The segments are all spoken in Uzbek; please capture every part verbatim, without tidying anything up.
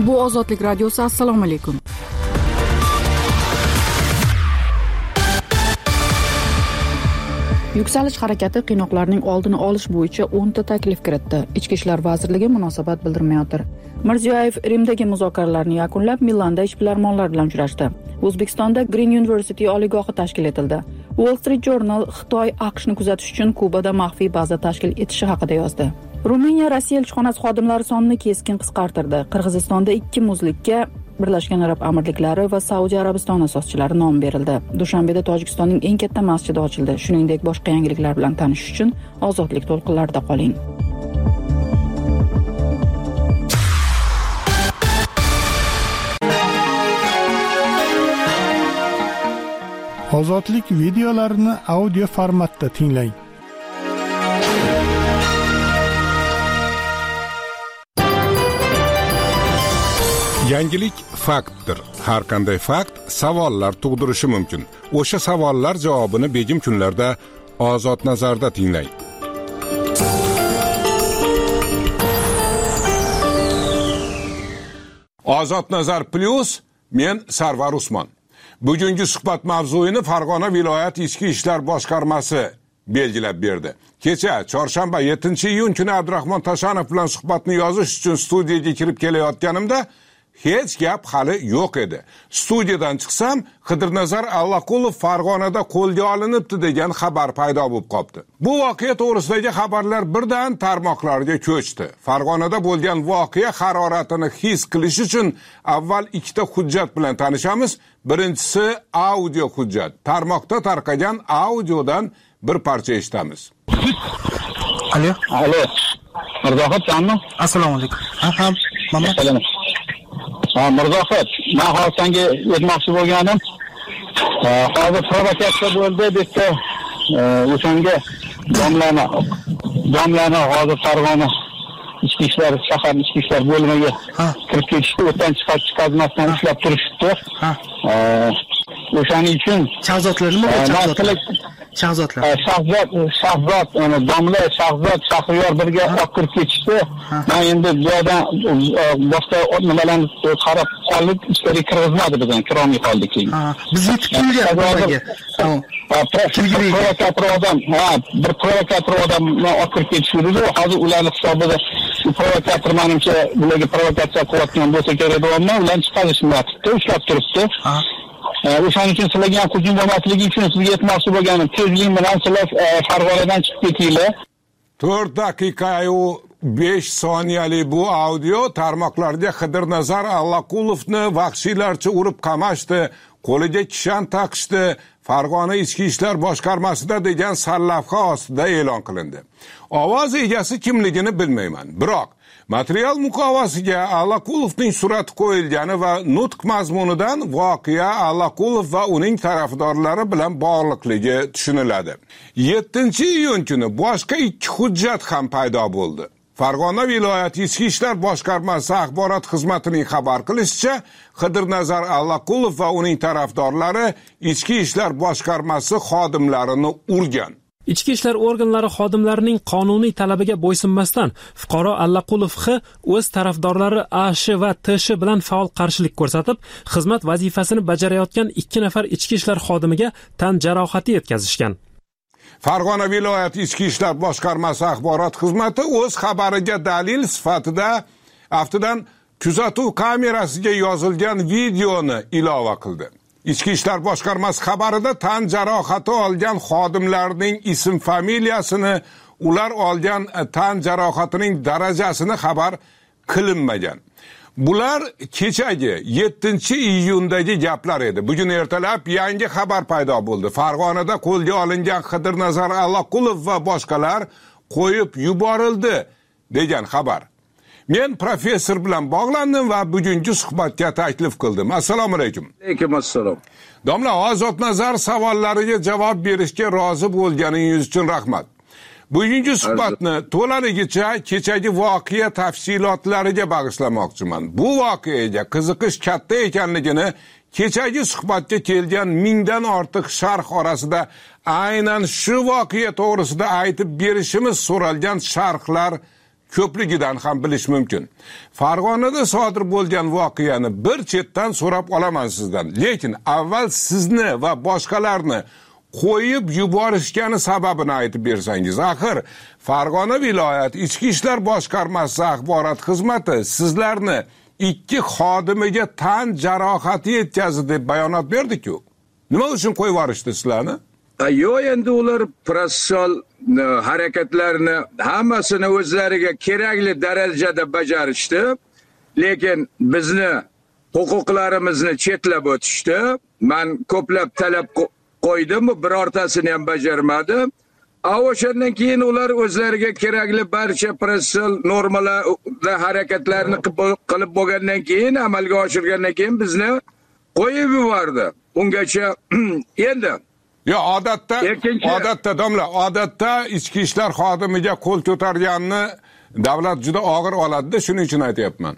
Bu Ozodlik radiosi. Assalomu alaykum. Yuksalish harakati qiynoqlarning oldini olish bo'yicha o'nta taklif kiritdi. Ichki ishlar vazirligi munosabat bildirmayotir. Mirziyoyev Rimdagi muzokaralarni yakunlab, Milanda ishbilarmonlar bilan uchrashdi. O'zbekistonda Green University oliygohi tashkil etildi. Wall Street Journal Xitoy AQShni kuzatish uchun Kubada maxfiy baza tashkil etishi haqida yozdi. Ruminiya Rossiya elchixonasi xodimlari sonini keskin qisqartirdi. Qirg'izistonda ikki muzlikka Birlashgan Arab Amirliklari va Saudiya Arabistoni asoschilari nom berildi. Dushanbeda Tojikistonning eng katta masjidi ochildi. Shuningdek, boshqa yangiliklar bilan tanishish uchun Ozodlik to'lqinlarida qoling. Ozodlik videolarini audio formatda tinglang. Yangilik faktdir. Har qanday fakt savollar tug'dirishi mumkin. O'sha savollar javobini begim kunlarda Ozod nazarda tinglang. Ozod nazar plus, men Sarvar Usmon. Bugungi suhbat mavzuyini Farg'ona viloyat ichki ishlar boshqarmasi belgilab berdi. Kecha chorshanba yettinchi iyun kuni Abdurahmon Tashanov bilan suhbatni yozish uchun studiyaga kirib kelayotganimda hech gap hali yo'q edi. Studiyadan chiqsam, Qidirnazar Allaqulov Farg'onada qo'lga olinibdi degan xabar paydo bo'lib qopti. Bu voqea to'g'risidagi xabarlar birdan tarmoqlarga ko'chdi. Farg'onada bo'lgan voqea haroratini his qilish uchun avval ikkita hujjat bilan tanishamiz. Birinchisi audio hujjat. Tarmoqda tarqagan audiodan bir parcha eshitamiz. Alo. Alo. Mirzohidsanmi? Assalomu alaykum. Aha, mana. Ha, Mirzohid, men hozir senga aytmoqchi bo'lganim, hozir provokatsiya bo'ldi debdi. O'shanga domlani, domlani hozir Farg'ona ichki ishlar, shahar ichki ishlar bo'limiga kirib ketishdi, o'tdan chiqib chiqazmasdan ushlab turishdi. Ha. O'shaning uchun Shahzodlar nima bo'ldi? Shahzodlar. Shahzodlar. Shahzod, Shahzod, ana domla Shahzod, Shahriyor birga olib kirib ketishdi. Men endi bu yerdan boshqa nimalarni qarab qolib, ichkariga kirgizmadi bizdan, kirolmay qoldik keyin. Ha, biz yetib kelgan bolaga. Tamam. Provokator odam, ha, bir provokator odam olib kirib ketishdi. Hozir ularning hisobida shu provokator menimcha bularga provokatsiya qilayotgan bo'lsa kerak deyapman, ularni chiqarishmoqda, ushlab turibdi. Ha. O'shaning uchun sizlarga ham hujum bo'lmasligi uchun sizga aytmoqchi bo'lganim, tezlik bilan sizlar Farg'onadan chiqib ketinglar. to'rt daqiqa yu besh soniyali bu audio tarmoqlarga Qidirnazar Allaqulovni vahshiylarcha urib qamashdi, qo'liga kishan taqishdi, Farg'ona ichki ishlar boshqarmasida degan sarlavha ostida e'lon qilindi. Ovoz egasi kimligini bilmayman, biroq material muqovasiga Allaqulovning surati qo'yilgani va nutq mazmunidan voqea Allaqulov va uning tarafdorlari bilan bog'liqligi tushuniladi. yettinchi iyun kuni boshqa ikki hujjat ham paydo bo'ldi. Farg'ona viloyati ichki ishlar boshqarmasi axborot xizmatining xabar qilishicha, Qidirnazar Allaqulov va uning tarafdorlari ichki ishlar boshqarmasi xodimlarini urgan. Ichki ishlar organlari xodimlarining qonuniy talabiga bo'ysunmasdan fuqaro Allaqulov X o'z tarafdorlari A Sh va T Sh bilan faol qarshilik ko'rsatib, xizmat vazifasini bajarayotgan ikki nafar ichki ishlar xodimiga tan jarohati yetkazishgan. Farg'ona viloyati ichki ishlar boshqarmasi axborot xizmati o'z xabariga dalil sifatida aftidan kuzatuv kamerasiga yozilgan videoni ilova qildi. Ichki ishlar boshqarmasi xabarida tan jarohati olgan xodimlarning ism familiyasini, ular olgan tan jarohatining darajasini xabar qilinmagan. Bular kechagi yettinchi iyundagi gaplar edi. Bugun ertalab yangi xabar paydo bo'ldi. Farg'onada qo'lga olingan Qidirnazar Allaqulov va boshqalar qo'yib yuborildi degan xabar. Men professor bilan bog'landim va bugungi suhbatga taklif qildim. Assalomu alaykum. Alaykum assalom. Domla Ozod nazar savollariga javob berishga rozi bo'lganingiz uchun rahmat. Bugungi suhbatni to'laligicha kechagi voqea tafsilotlariga bag'ishlamoqchiman. Bu voqeaga qiziqish katta ekanligini kechagi suhbatga kelgan mingdan ortiq sharh orasida aynan shu voqea to'g'risida aytib berishimiz so'ralgan sharhlar ko'pligidan ham bilish mumkin. Farg'onada sodir bo'lgan voqeani bir chetdan so'rab olaman sizdan. Lekin avval sizni va boshqalarni qo'yib yuborishgani sababini aytib bersangiz. Axir Farg'ona viloyat Ichki ishlar boshqarmasi axborot xizmati sizlarni ikki xodimiga tan jarohati yetkazdi deb bayonot berdi-ku. Nima uchun qo'yib yuborishdi sizlarni? Yo'q, endi ular protsessual harakatlarni hammasini o'zlariga kerakli darajada bajarishdi. Lekin bizni huquqlarimizni chetlab o'tishdi. Men ko'plab talab qo'ydim, birortasini ham bajarmadi. O'shandan keyin ular o'zlariga kerakli barcha protsessual normalarda harakatlarni qilib bo'lgandan keyin, amalga oshirgandan keyin bizni qo'yib yubordi. Ungacha endi yo odatda odatda domla odatda ichki ishlar xodimiga qo'l ko'targanni davlat juda og'ir oladi-da, shuning uchun aytayapman.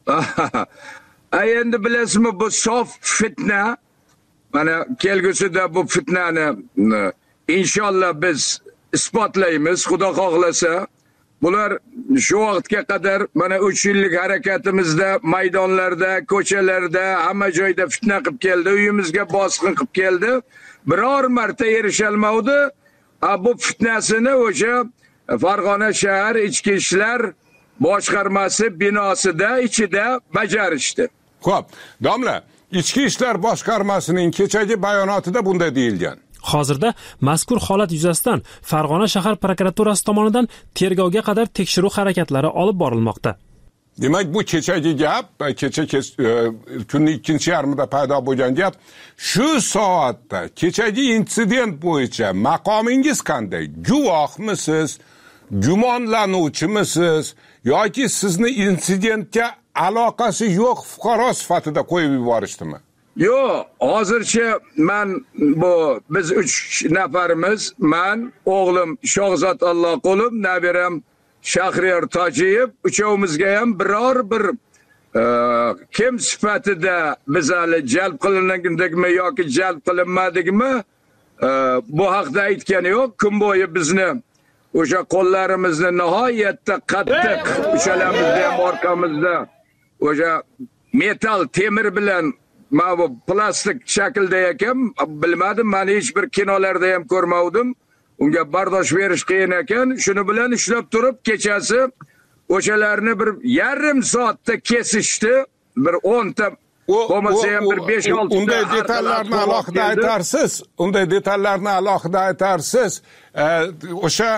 Ay endi bilasizmi, bu sof fitna. Mana kelgusida bu fitnani inshaalloh biz isbotlaymiz, Xudo xohlasa. Bular shu vaqtga qadar mana uch yillik harakatimizda maydonlarda, ko'chalarda, hamma joyda fitna qilib keldi, uyimizga bosqin qilib keldi. Biror marta erishalmadi. Bu fitnasini o'sha Farg'ona shahar ichki ishlar boshqarmasi binosida ichida bajarishdi. Xo'p, domla, ichki ishlar boshqarmasining kechagi bayonotida bunday deyilgan. Hozirda mazkur holat yuzasidan Farg'ona shahar prokuraturasi tomonidan tergovga qadar tekshiruv harakatlari olib borilmoqda. Demak, bu kechagi gap, kecha kunning ikkinchi yarmida paydo bo'lgan gap. Shu soatda kechagi insident bo'yicha maqomingiz qanday? Guvohmisiz, gumonlanuvchimisiz yoki sizni insidentga aloqasi yo'q fuqaro sifatida qo'yib yuborishdimi? Yo'q, hozircha men bu biz uch nafarimiz, men, o'g'lim Shohzod Alloqulov, nabiram Shahriyor Tojiyev, uchovimizga ham biror bir e, kim sifatida biz hali jalb qilinganligimi yoki jalb qilinmadikmi e, bu haqda aytgani yo'q. Kun bo'yi bizni o'sha qo'llarimizni nihoyatda qattiq, uchalamizda ham orqamizda o'sha metal temir bilan ma bu plastik shaklda ekan, bilmadim, men hech bir kinolarda ham ko'rmadim. Unga bardosh berish qiyin ekan. Shuni bilan ishlab turib, kechasi o'shalarni bir yarim soatda kesishdi. Bir o'n ta bo'lmasa ham bir besh olti ta. Unday detallarni alohida aytarsiz. Unday detallarni alohida aytarsiz. O'sha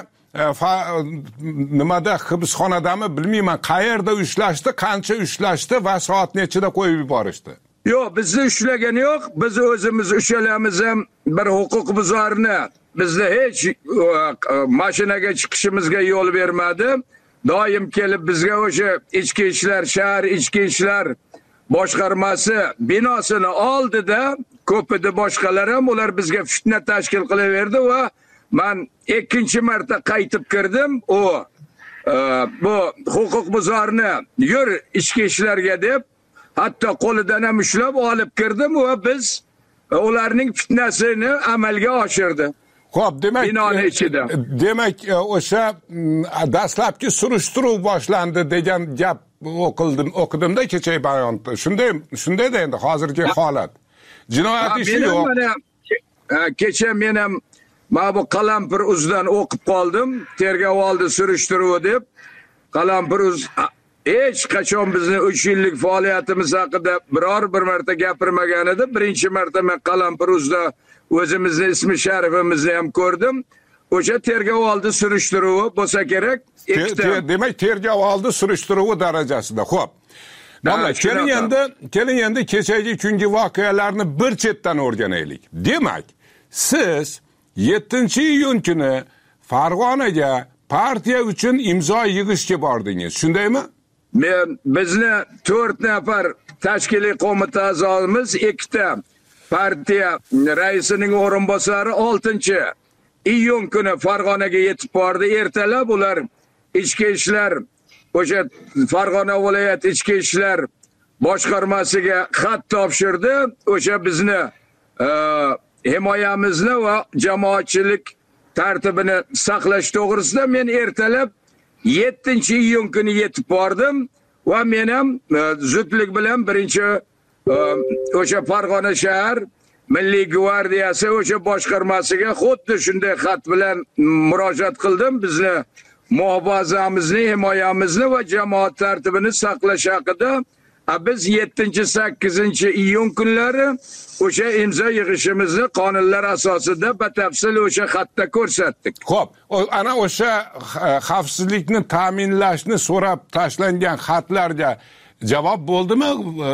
nimada hibsxonadami bilmayman, qayerda ushlashdi, qancha ushlashdi va soat nechida qo'yib yuborishdi? Yo'q, bizni ushlagani yo'q. Biz o'zimiz ushalamiz ham bir huquqbuzarni bizni hech mashinaga chiqishimizga yo'l bermadi. Doim kelib bizga o'sha ichki ishlar, shahar ichki ishlar boshqarmasi binosini oldida ko'pida boshqalar ham ular bizga fitna tashkil qilaverdi va men ikkinchi marta qaytib kirdim. U bu huquqbuzarni yur ichki ishlarga deb hatto qo'lidan ham ushlab olib kirdim va biz ularning fitnasini amalga oshirdi. Xo'p, demak, binoni ichida. Demak, o'sha dastlabki surishtiruv boshlandi degan gap o'qildim, o'qidimda kechagi bayonda. Shunday, shundayda endi hozirgi holat. Jinoyat ishi yo'q. Kecha men ham mana bu Qalampir uzdan o'qib qoldim. Tergov oldi surishtiruvi deb. Qalampir uz hech qachon bizni uch yillik faoliyatimiz haqida biror bir marta gapirmagan edi. Birinchi marta men Qalampir uzda o'zimizni ismi sharifimizni ham ko'rdim. O'sha tergov oldi surishtiruvi bo'lsa kerak. Demak, tergov oldi surishtiruvi darajasida. Xo'p. Mana keling endi, keling endi kechagi kungi voqealarni bir chetdan o'rganaylik. Demak, siz yettinchi iyun kuni Farg'onaga partiya uchun imzo yig'ishga bordingiz, shundaymi? Men bizni to'rt nafar tashkiliy qo'mita a'zomiz, ikkita partiya raisining o'rinbosari oltinchi iyun kuni Farg'onaga yetib bordi. Ertalab ular ichki ishlar, o'sha Farg'ona viloyat ichki ishlar boshqarmasiga xat topshirdi. O'sha bizni e, himoyamizni va jamoatchilik tartibini saqlash to'g'risida men ertalab yettinchi iyun kuni yetib bordim va men ham zudlik bilan birinchi o'sha Farg'ona shahar Milliy gvardiyasi o'sha boshqarmasiga xuddi shunday xat bilan murojaat qildim. Bizni muhofazamizni, himoyamizni va jamoat tartibini saqlash haqida. Biz yettinchi sakkizinchi iyun kunlari o'sha imzo yig'ishimizni qonunlar asosida batafsil o'sha xatda ko'rsatdik. Xo'p, ana o'sha xavfsizlikni ta'minlashni so'rab tashlangan xatlarga javob bo'ldimi?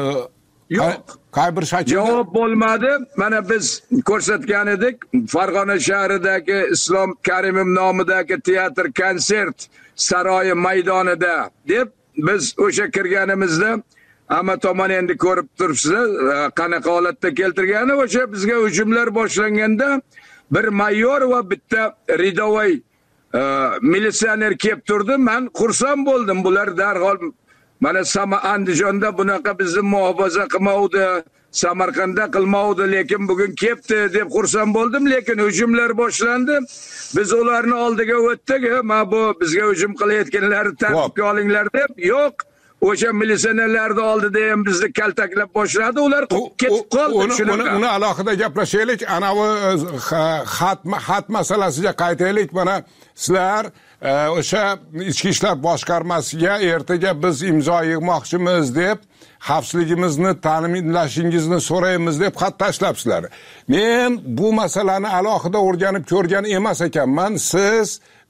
Yo'q. Qay bir shaklda javob bo'lmadi. Mana biz ko'rsatgan edik. Farg'ona shahridagi Islom Karimov nomidagi teatr konsert saroyi maydonida deb biz o'sha kirganimizda hamma tomon endi ko'rib turibsizlar qanaqa holatda keltirgani. O'sha bizga hujumlar boshlanganda bir mayor va bitta ridovoy militsioner kelib turdi. Men xursand bo'ldim. Bular darhol mana Sama Andijonda bunaqa bizni muhofaza qilmovdi, Samarqandda qilmovdi, lekin bugun kelibdi deb xursand bo'ldim. Lekin hujumlar boshlandi. Biz ularni oldiga o'tdik. "Ma bu bizga hujum qilayotganlarni tartibga olinglar" deb. Yo'q. O'sha militsionerlarni oldida ham bizni kaltaklab boshladi. Ular ketib qoldi. Uni uni alohida gaplashaylik. Ana bu xat xat masalasiga qaytaylik. Mana sizlar o'sha ichki ishlar boshqarmasiga ertaga biz imzo yig'moqchimiz deb xavfsizligimizni ta'minlashingizni so'raymiz deb xat tashlabsizlar. Men bu masalani alohida o'rganib ko'rgan emas ekanman. Siz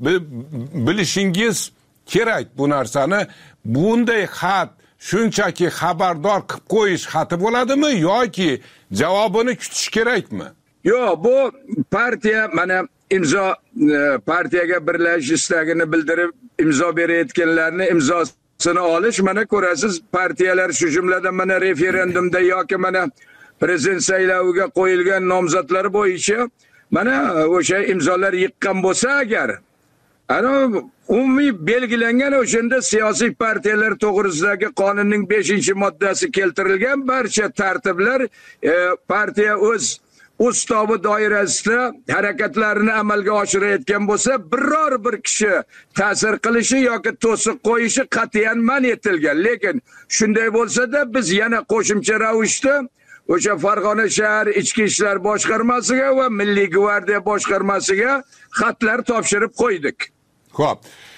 bilishingiz kerak bu narsani. Bunday xat shunchaki xabardor qilib qo'yish xati bo'ladimi yoki javobini kutish kerakmi? Yo'q, bu partiya mana imzo partiyaga birlashish istagini bildirib imzo berayotganlarni imzosini olish. Mana ko'rasiz, partiyalar shu jumladan mana referendumda yoki mana prezident sayloviga qo'yilgan nomzodlar bo'yicha mana o'sha imzolar yiqqan bo'lsa agar, ana umumiy belgilangan o'shanda siyosiy partiyalar to'g'risidagi qonunning beshinchi moddasi keltirilgan barcha tartiblar partiya o'z ustavi doirasida harakatlarini amalga oshirayotgan bo'lsa, biror bir kishi ta'sir qilishi yoki to'siq qo'yishi qat'iyan man etilgan. Lekin shunday bo'lsa-da biz yana qo'shimcha ravishda o'sha Farg'ona shahar ichki ishlar boshqarmasiga va Milliy gvardiya boshqarmasiga xatlar topshirib qo'ydik. Xo'p.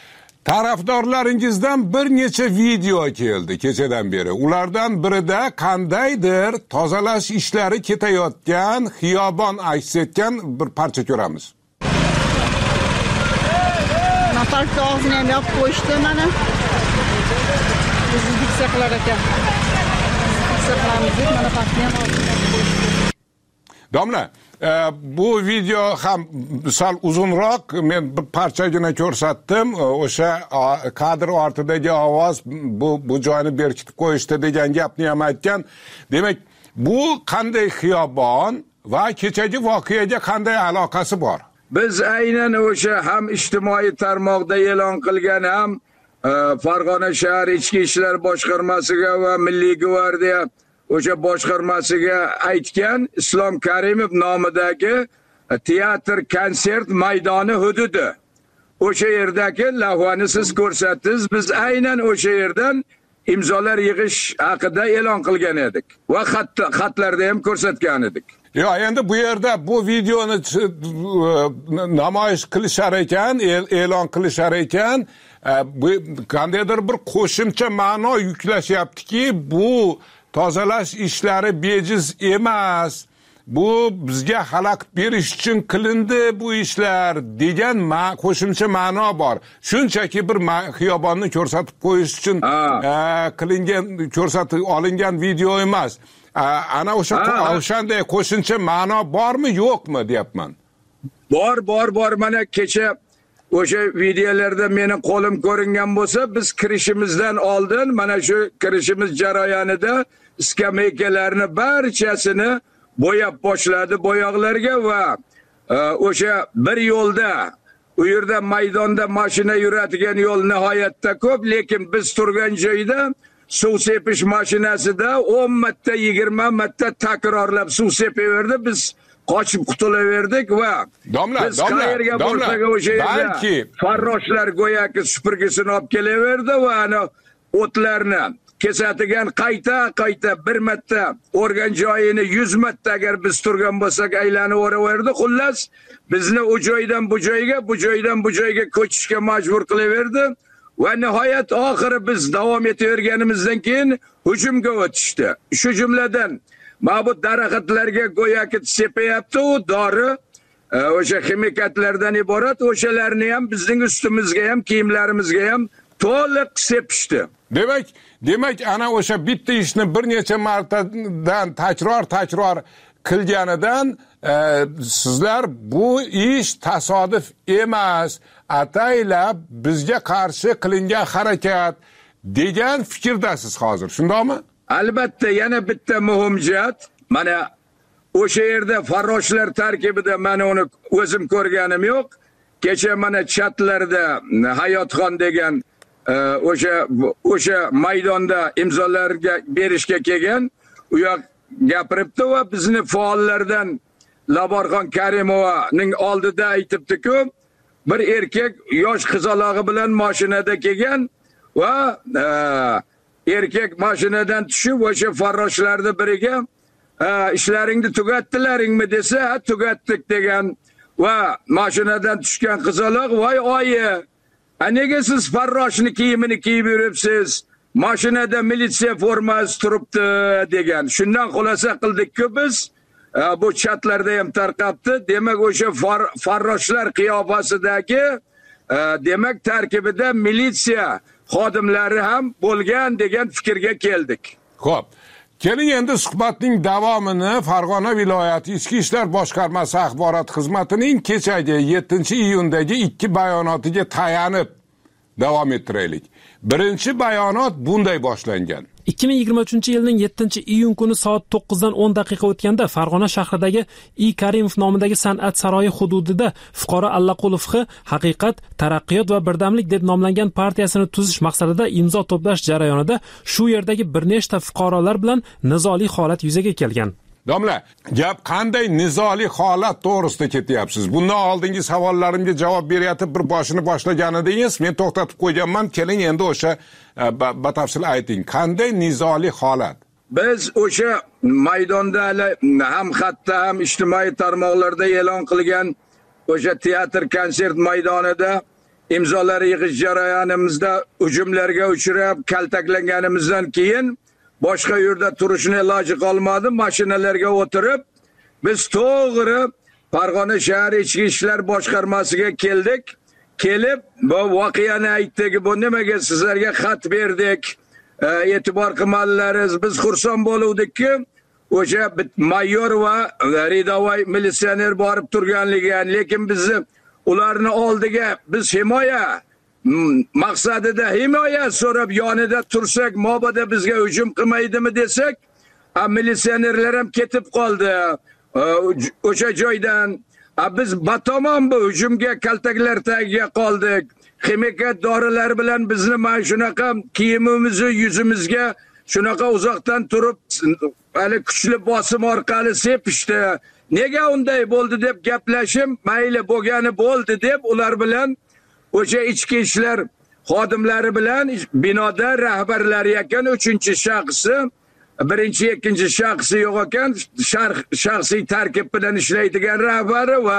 Tarafdorlaringizdan bir necha video keldi kechadan beri. Ulardan birida qandaydir tozalash ishlari ketayotgan xiyobon aks etgan bir parcha ko'ramiz. Natalka og'zini ham yopib qo'yishdi mana. Bizni diksa qilar ekan. Diksa qilamiz deb mana pastni ham og'zini yopib qo'yishdi. Domla, e, bu video ham sal uzunroq, men bir parchagina ko'rsatdim. O'sha kadr ortidagi ovoz bu bu joyni berkitib qo'yishdi degan gapni ham aytgan. Demak, bu qanday xiyobon va kechagi voqeaga qanday aloqasi bor? Biz aynan o'sha ham ijtimoiy tarmoqda e'lon qilgan ham e, Farg'ona shahar ichki ishlar boshqarmasiga va Milliy gvardiya o'sha boshqarmasiga aytgan Islom Karimov nomidagi teatr konsert maydoni hududi. O'sha yerdagi lavhani siz ko'rsatdingiz. Biz aynan o'sha yerdan imzolar yig'ish haqida e'lon qilgan edik va xat xatlarda ham ko'rsatgan edik. Yo, endi bu yerda bu videoni namoyish qilishar ekan, e'lon qilishar ekan, bu qandaydir bir qo'shimcha ma'no yuklashyaptiki, bu tozalash ishlari bejiz emas. Bu bizga xalaqit berish uchun qilindi bu ishlar degan qo'shimcha ma'no bor. Shunchaki bir xiyobonni ko'rsatib qo'yish uchun qilingan, ko'rsatib olingan video emas. Ana o'sha o'shanday qo'shimcha ma'no bormi, yo'qmi deyapman. Bor, bor, bor. Mana kecha o'sha videolarda meni qo'lim ko'ringan bo'lsa, biz kirishimizdan oldin mana shu kirishimiz jarayonida skameykalarni barchasini bo'yab boshladi bo'yoqlarga va o'sha bir yo'lda, u yerda maydonda mashina yuradigan yo'l nihoyatda ko'p, lekin biz turgan joyda suv sepish mashinasida o'n marta, yigirma marta takrorlab suv sepaverdi. Biz qochib qutulaverdik va domla biz domla qayerga borsak o'sha yerda farroshlar go'yoki supurgisini olib kelaverdi va ana o'tlarni kesatigan qayta qayta bir marta o'rgan joyini yuz marta agar biz turgan bo'lsak aylanib o'raverdi. Xullas bizni u joydan bu joyga, bu joydan bu joyga ko'chishga majbur qilaverdi va nihoyat oxiri biz davom etaverganimizdan keyin hujumga o'tishdi. Shu jumladan ma'bud daraxtlarga go'yoki sepayapti u dori o'sha ximikatlardan iborat, o'shalarni ham bizning ustimizga ham kiyimlarimizga ham to'liq sepishdi. Demak, demak ana o'sha bitta ishni bir necha martadan takror takror qilganidan e, sizlar bu ish tasodif emas, ataylab bizga qarshi qilingan harakat degan fikrdasiz hozir, shundaymi? Albatta, yana bitta muhim jihat, mana o'sha yerda farroshlar tarkibida mana uni o'zim ko'rganim yo'q. Kecha mana chatlarda Hayotxon degan o'sha o'sha maydonda imzolarga berishga kelgan, u yoq gapiribdi va bizni faollardan Laborxon Karimovaning oldida aytibdi-ku, bir erkak yosh qizalog'i bilan mashinada kelgan va erkak mashinadan tushib o'sha farroshlarning biriga ishlaringni tugatdilaringmi desa, ha tugatdik degan va mashinadan tushgan qizaloq voy oyi, a nega siz farroshni kiyimini kiyib yuribsiz? Mashinada militsiya formasi turibdi degan. Shundan xulosa qildik-ku biz. Bu chatlarda ham tarqabdi. Demak o'sha farroshlar qiyofasidagi demak tarkibida militsiya xodimlari ham bo'lgan degan fikrga keldik. Xo'p. Keling endi suhbatning davomini Farg'ona viloyati Ichki ishlar boshqarmasi axborot xizmatining kechagi yettinchi iyundagi ikki bayonotiga tayanib davom ettiraylik. Birinchi bayonot bunday boshlangan. ikki ming yigirma uchinchi yilning yettinchi iyun kuni soat to'qqizdan o'n daqiqa o'tganda Farg'ona shahridagi I Karimov nomidagi san'at saroyi hududida fuqaro Allaqulov X Haqiqat, taraqqiyot va birdamlik deb nomlangan partiyasini tuzish maqsadida imzo to'plash jarayonida shu yerdagi bir nechta fuqarolar bilan nizoli holat yuzaga kelgan. Domla, gap qanday nizoli holat to'g'risida ketyapsiz? Bundan oldingi savollarimga javob berayotib bir boshini boshlagan edingiz, men to'xtatib qo'yganman. Keling endi o'sha batafsil ayting. Qanday nizoli holat? Biz o'sha maydonda ham xatda ham ijtimoiy tarmoqlarda e'lon qilgan o'sha teatr konsert maydonida imzolar yig'ish jarayonimizda hujumlarga uchrab kaltaklanganimizdan keyin boshqa yerda turishni iloji qolmadi. Mashinalarga o'tirib biz to'g'ri Farg'ona shahar ichki ishlar boshqarmasiga keldik. Kelib bu voqeani aytdik. Bu nimaga sizlarga xat berdik? E'tibor qilmadingiz. Biz xursand bo'luvdik-ki, o'sha mayor va ridovoy militsioner borib turganligidan, lekin bizni ularni oldiga biz himoya maqsadida himoya so'rab yonida tursak, mobodo bizga hujum qilmaydimi desak, militsionerlar ham ketib qoldi o'sha joydan. Biz batamom bu hujumga kaltaklar tagiga qoldik. Ximikat dorilar bilan bizni mana shunaqa kiyimimizni yuzimizga shunaqa uzoqdan turib hali kuchli bosim orqali sepishdi. Nega unday bo'ldi deb gaplashim, mayli bo'lgani bo'ldi deb ular bilan o'sha ichki ishlar xodimlari bilan binoda rahbarlari ekan, uchinchi shaxsi, birinchi, ikkinchi shaxsi yo'q ekan, shaxsiy tarkib bilan ishlaydigan rahbari va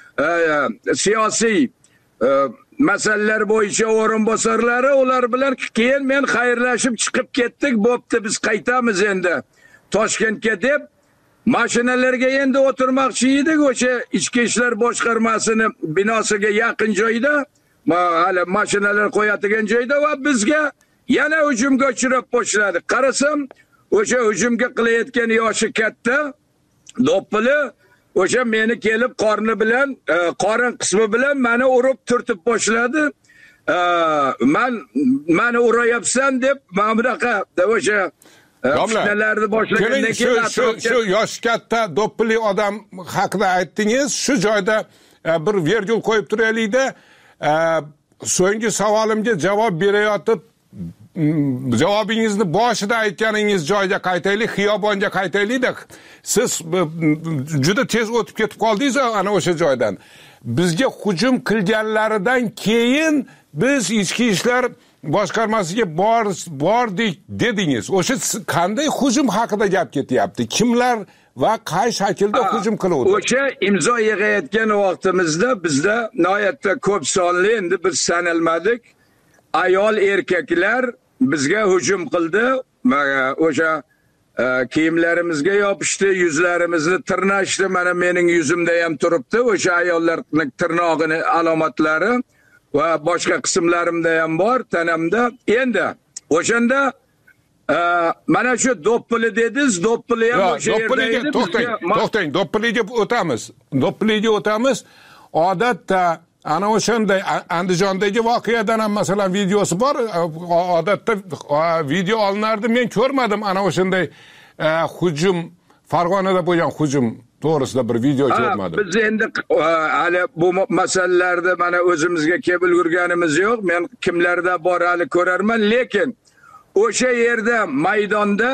siyosiy masalalar bo'yicha o'rinbosarlari, ular bilan keyin men xayrlashib chiqib ketdik. Bo'pti, biz qaytamiz endi Toshkentga deb mashinalarga endi o'tirmoqchi edik o'sha ichki ishlar boshqarmasining binosiga yaqin joyda, hali mashinalar qo'yadigan joyda, va bizga yana hujumga uchrab boshladi. Qarasam, o'sha hujumga qilayotgan yoshi katta, do'ppili, o'sha meni kelib qorni bilan, qorin qismi bilan meni urib turtib boshladi. Men meni urayapsan deb mana bunaqa o'sha fitnalarni boshlagandan keyin shu shu yosh katta do'ppili odam haqida aytdingiz. Shu joyda bir virgul qo'yib turaylik-da. So'nggi savolimga javob berayotib javobingizni boshida aytganingiz joyiga qaytaylik, xiyobonga qaytaylik-da. Siz juda tez o'tib ketib qoldingiz ana o'sha joydan. Bizga hujum qilganlaridan keyin biz ichki ishlar boshqarmasiga bor bordik dedingiz. O'sha qanday hujum haqida gap ketyapti? Kimlar va qay shaklda hujum qiluvdi? O'sha imzo yig'ayotgan vaqtimizda bizda nihoyatda ko'p sonli, endi biz sanalmadik, ayol erkaklar bizga hujum qildi. O'sha kiyimlarimizga yopishdi, yuzlarimizni tirnashdi. Mana mening yuzimda ham turibdi o'sha ayollarning tirnog'ini alomatlari va boshqa qismlarimda ham bor tanamda. Endi o'shanda mana shu do'ppili dediz, do'ppili ham o'sha yerda edi. To'xtang, to'xtang, do'ppiliga o'tamiz. Do'ppiliga o'tamiz. Odatda ana o'shanday Andijondagi voqeadan ham masalan videosi bor. Odatda video olinardi. Men ko'rmadim ana o'shanday hujum, Farg'onada bo'lgan hujum to'g'risida bir video ko'rmadim. Biz endi hali bu masalalarda mana o'zimizga kelib ulgurganimiz yo'q. Men kimlarda bor hali ko'rarman, lekin o'sha yerda maydonda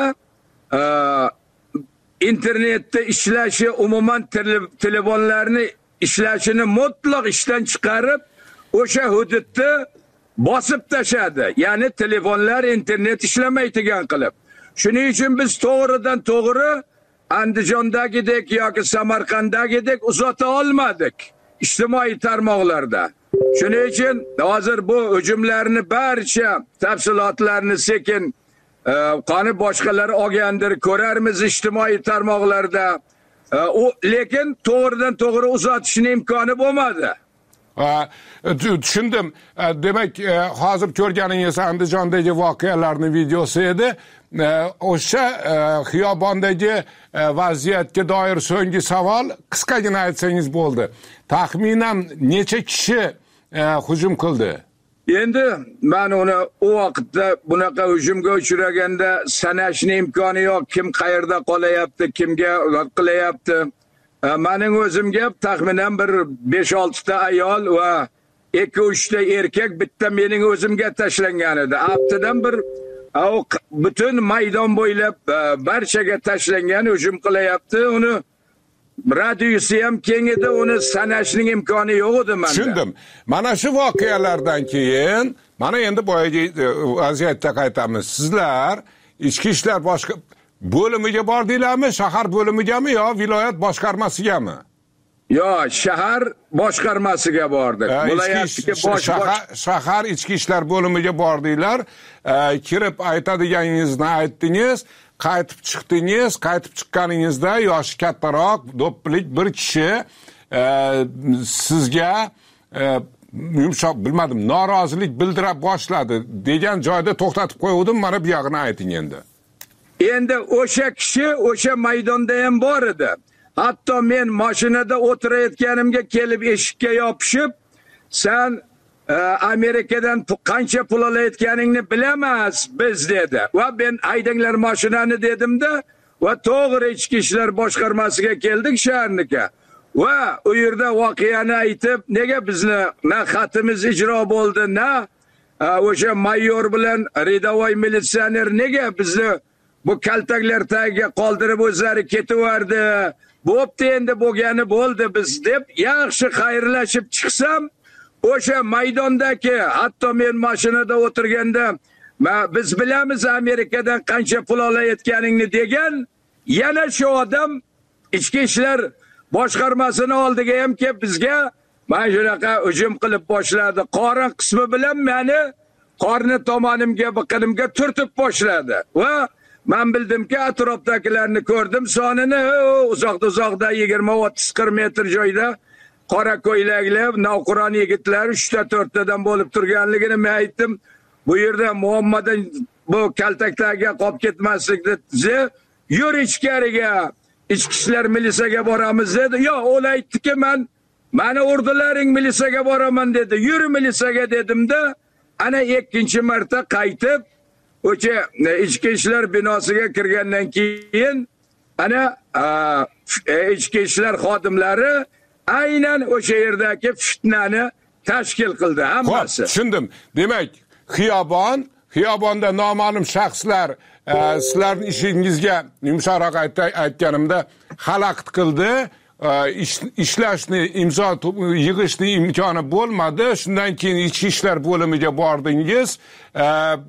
internetda ishlashi, umuman telefonlarni ishlashini mutlaq ishdan chiqarib, o'sha hududni bosib tashladi. Ya'ni telefonlar internet ishlamaydigan qilib. Shuning uchun biz to'g'ridan to'g'ri Andijondagidek yoki Samarqanddagidek uzata olmadik ijtimoiy tarmoqlarda. Shuning uchun hozir bu hujumlarni barcha tafsilotlarini sekin qani boshqalar olgandir, ko'rarmiz ijtimoiy tarmoqlarda. O lekin to'g'ridan to'g'ri uzatishning imkoni bo'lmadi. Tushundim. Demak, hozir ko'rganingiz Andijondagi voqealarning videosi edi. O'sha xiyobondagi vaziyatga doir so'nggi savol qisqagina aytsangiz bo'ldi. Taxminan necha kishi hujum qildi? Endi men uni o vaqtda bunaqa hujumga uchraganda sanashning imkoni yo'q. Kim qayerda qolayapti, kimga qilayapti. Mening o'zimga taxminan bir besh olti ta ayol va ikki uch ta erkak bitta mening o'zimga tashlangan edi. Haftadan bir butun maydon bo'ylab barchaga tashlangan hujum qilayapti. Uni radiusi ham keng edi, uni sanashning imkoni yo'q edi menda. Tushundim. Mana shu voqealardan keyin mana endi boyagi vaziyatga qaytamiz. Sizlar ichki ishlar boshqa bo'limiga bordinglarmi, shahar bo'limigami yo viloyat boshqarmasigami? Yo, shahar boshqarmasiga bordik. Viloyatga bosh shahar ichki ishlar bo'limiga bordinglar. Kirib aytadiganingizni aytdingiz, qaytib chiqdingiz. Qaytib chiqqaningizda yoshi kattaroq do'ppilik bir kishi sizga yumshoq bilmadim, norozilik bildira boshladi degan joyda to'xtatib qo'ydim. Mana bu yog'ini ayting endi. Endi o'sha kishi o'sha maydonda ham bor edi. Hatto men mashinada o'tirayotganimga kelib eshikka yopishib, "Sen Amerikadan qancha pul olayotganingni bilamiz biz" dedi. Va men haydanglar mashinani dedim-da, va to'g'ri ichki ishlar boshqarmasiga keldik shaharniki. Va u yerda voqeani aytib, nega bizni na xatimiz ijro bo'ldi, na o'sha mayor bilan ridovoy militsioner nega bizni bu kaltaklar tagiga qoldirib o'zlari ketaverdi. Bo'pti, endi bo'lgani bo'ldi biz deb yaxshi xayrlashib chiqsam, o'sha maydondagi, hatto men mashinada o'tirganda, "Biz bilamiz Amerikadan qancha pul olayotganingni" degan yana shu odam ichki ishlar boshqarmasini oldiga ham kelib bizga mana shunaqa hujum qilib boshladi. Qorin qismi bilan meni qorni tomonimga, biqinimga turtib boshladi. Va men bildimki, atrofdagilarni ko'rdim, sonini uzoqda-uzoqda yigirma o'ttiz qirq metr joyda qora ko'ylakli navqiron yigitlar uch ta to'rt tadan bo'lib turganligini men aytdim. Bu yerda Muhammadin bu kaltaklarga qolib ketmaslikni, "Yur ichkariga, ichki ishlar militsiyaga boramiz" dedi. Yo'q, u aytdiki, "Men meni urdilaring, militsiyaga boraman" dedi. "Yur militsiyaga" dedim-da, ana ikkinchi marta qaytib o'sha ichki ishlar binosiga kirgandan keyin ana ichki ishlar xodimlari aynan o'sha yerdagi fitnani tashkil qildi hammasi. Tushundim. Demak, xiyobon, xiyobonda noma'lum shaxslar e, sizlarning ishingizga yumshoqroq aytganimda xalaqit qildi. Ish, ishlashni, imzo yig'ishni imkoni bo'lmadi. Shundan keyin ichki ishlar bo'limiga bordingiz. E,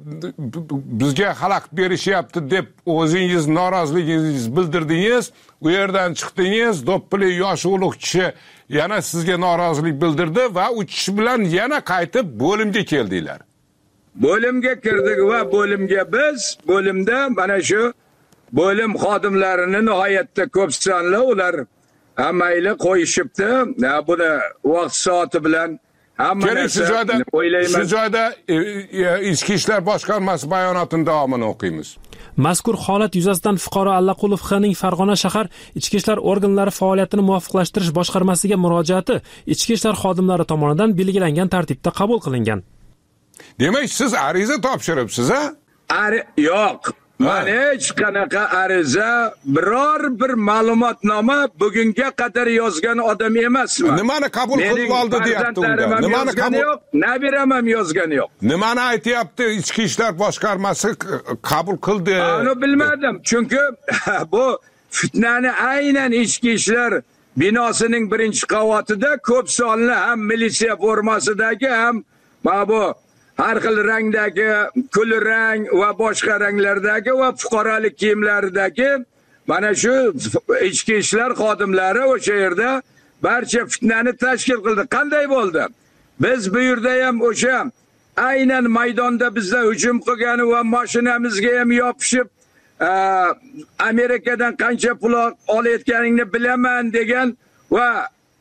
bizga xalaqit berishyapti deb o'zingiz noroziligingizni bildirdingiz. U yerdan chiqdingiz. Do'ppili yosh ulug' kishi yana sizga norozilik bildirdi va u kishi bilan yana qaytib bo'limga keldinglar. Bo'limga kirdik va bo'limga biz bo'limda mana shu bo'lim xodimlarini nihoyatda ko'p sonli ular hammayli qo'yishibdi. Buni vaqt soati bilan hamma narsa o'ylayman. Shu joyda Ichki ishlar boshqarmasi bayonotining davomini o'qiymiz. Mazkur holat yuzasidan fuqaro Allaqulov Xning Farg'ona shahar ichki ishlar organlari faoliyatini muvofiqlashtirish boshqarmasiga murojaati ichki ishlar xodimlari tomonidan belgilangan tartibda qabul qilingan. Demak, siz ariza topshiribsiz, ha? Ari yo'q. Mana hech qanaqa ariza, biror bir ma'lumotnoma bugunga qadar yozgan odam emasman. Nimani qabul qilib oldi deyapti unda? Nimani qabul yo'q? Nabiram ham yozgani yo'q. Nimani aytyapti? Ichki ishlar boshqarmasi qabul qildi. Uni bilmadim. Chunki bu fitnani aynan ichki ishlar binosining birinchi qavatida ko'p sonli ham militsiya formasidagi ham mana bu har xil rangdagi, kul rang va boshqa ranglardagi va fuqarolik kiyimlaridagi mana shu ichki ishlar xodimlari o'sha yerda barcha fitnani tashkil qildi. Qanday bo'ldi? Biz bu yerda ham o'sha aynan maydonda bizda hujum qilgani va mashinamizga ham yopishib Amerikadan qancha pul olayotganingni bilaman degan va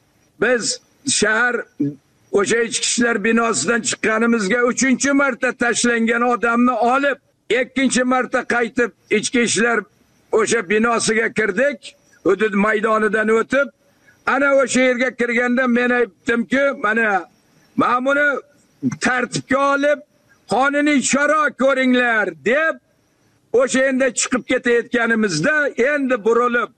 biz shahar o'sha ichki ishlar binosidan chiqqanimizga uchinchi marta tashlangan odamni olib, ikkinchi marta qaytib ichki ishlar o'sha binosiga kirdik, hudud maydonidan o'tib, ana o'sha yerga kirganda men aytdimki, mana men buni tartibga olib, qonuniy chora ko'ringlar deb o'sha endi chiqib ketayotganimizda endi burilib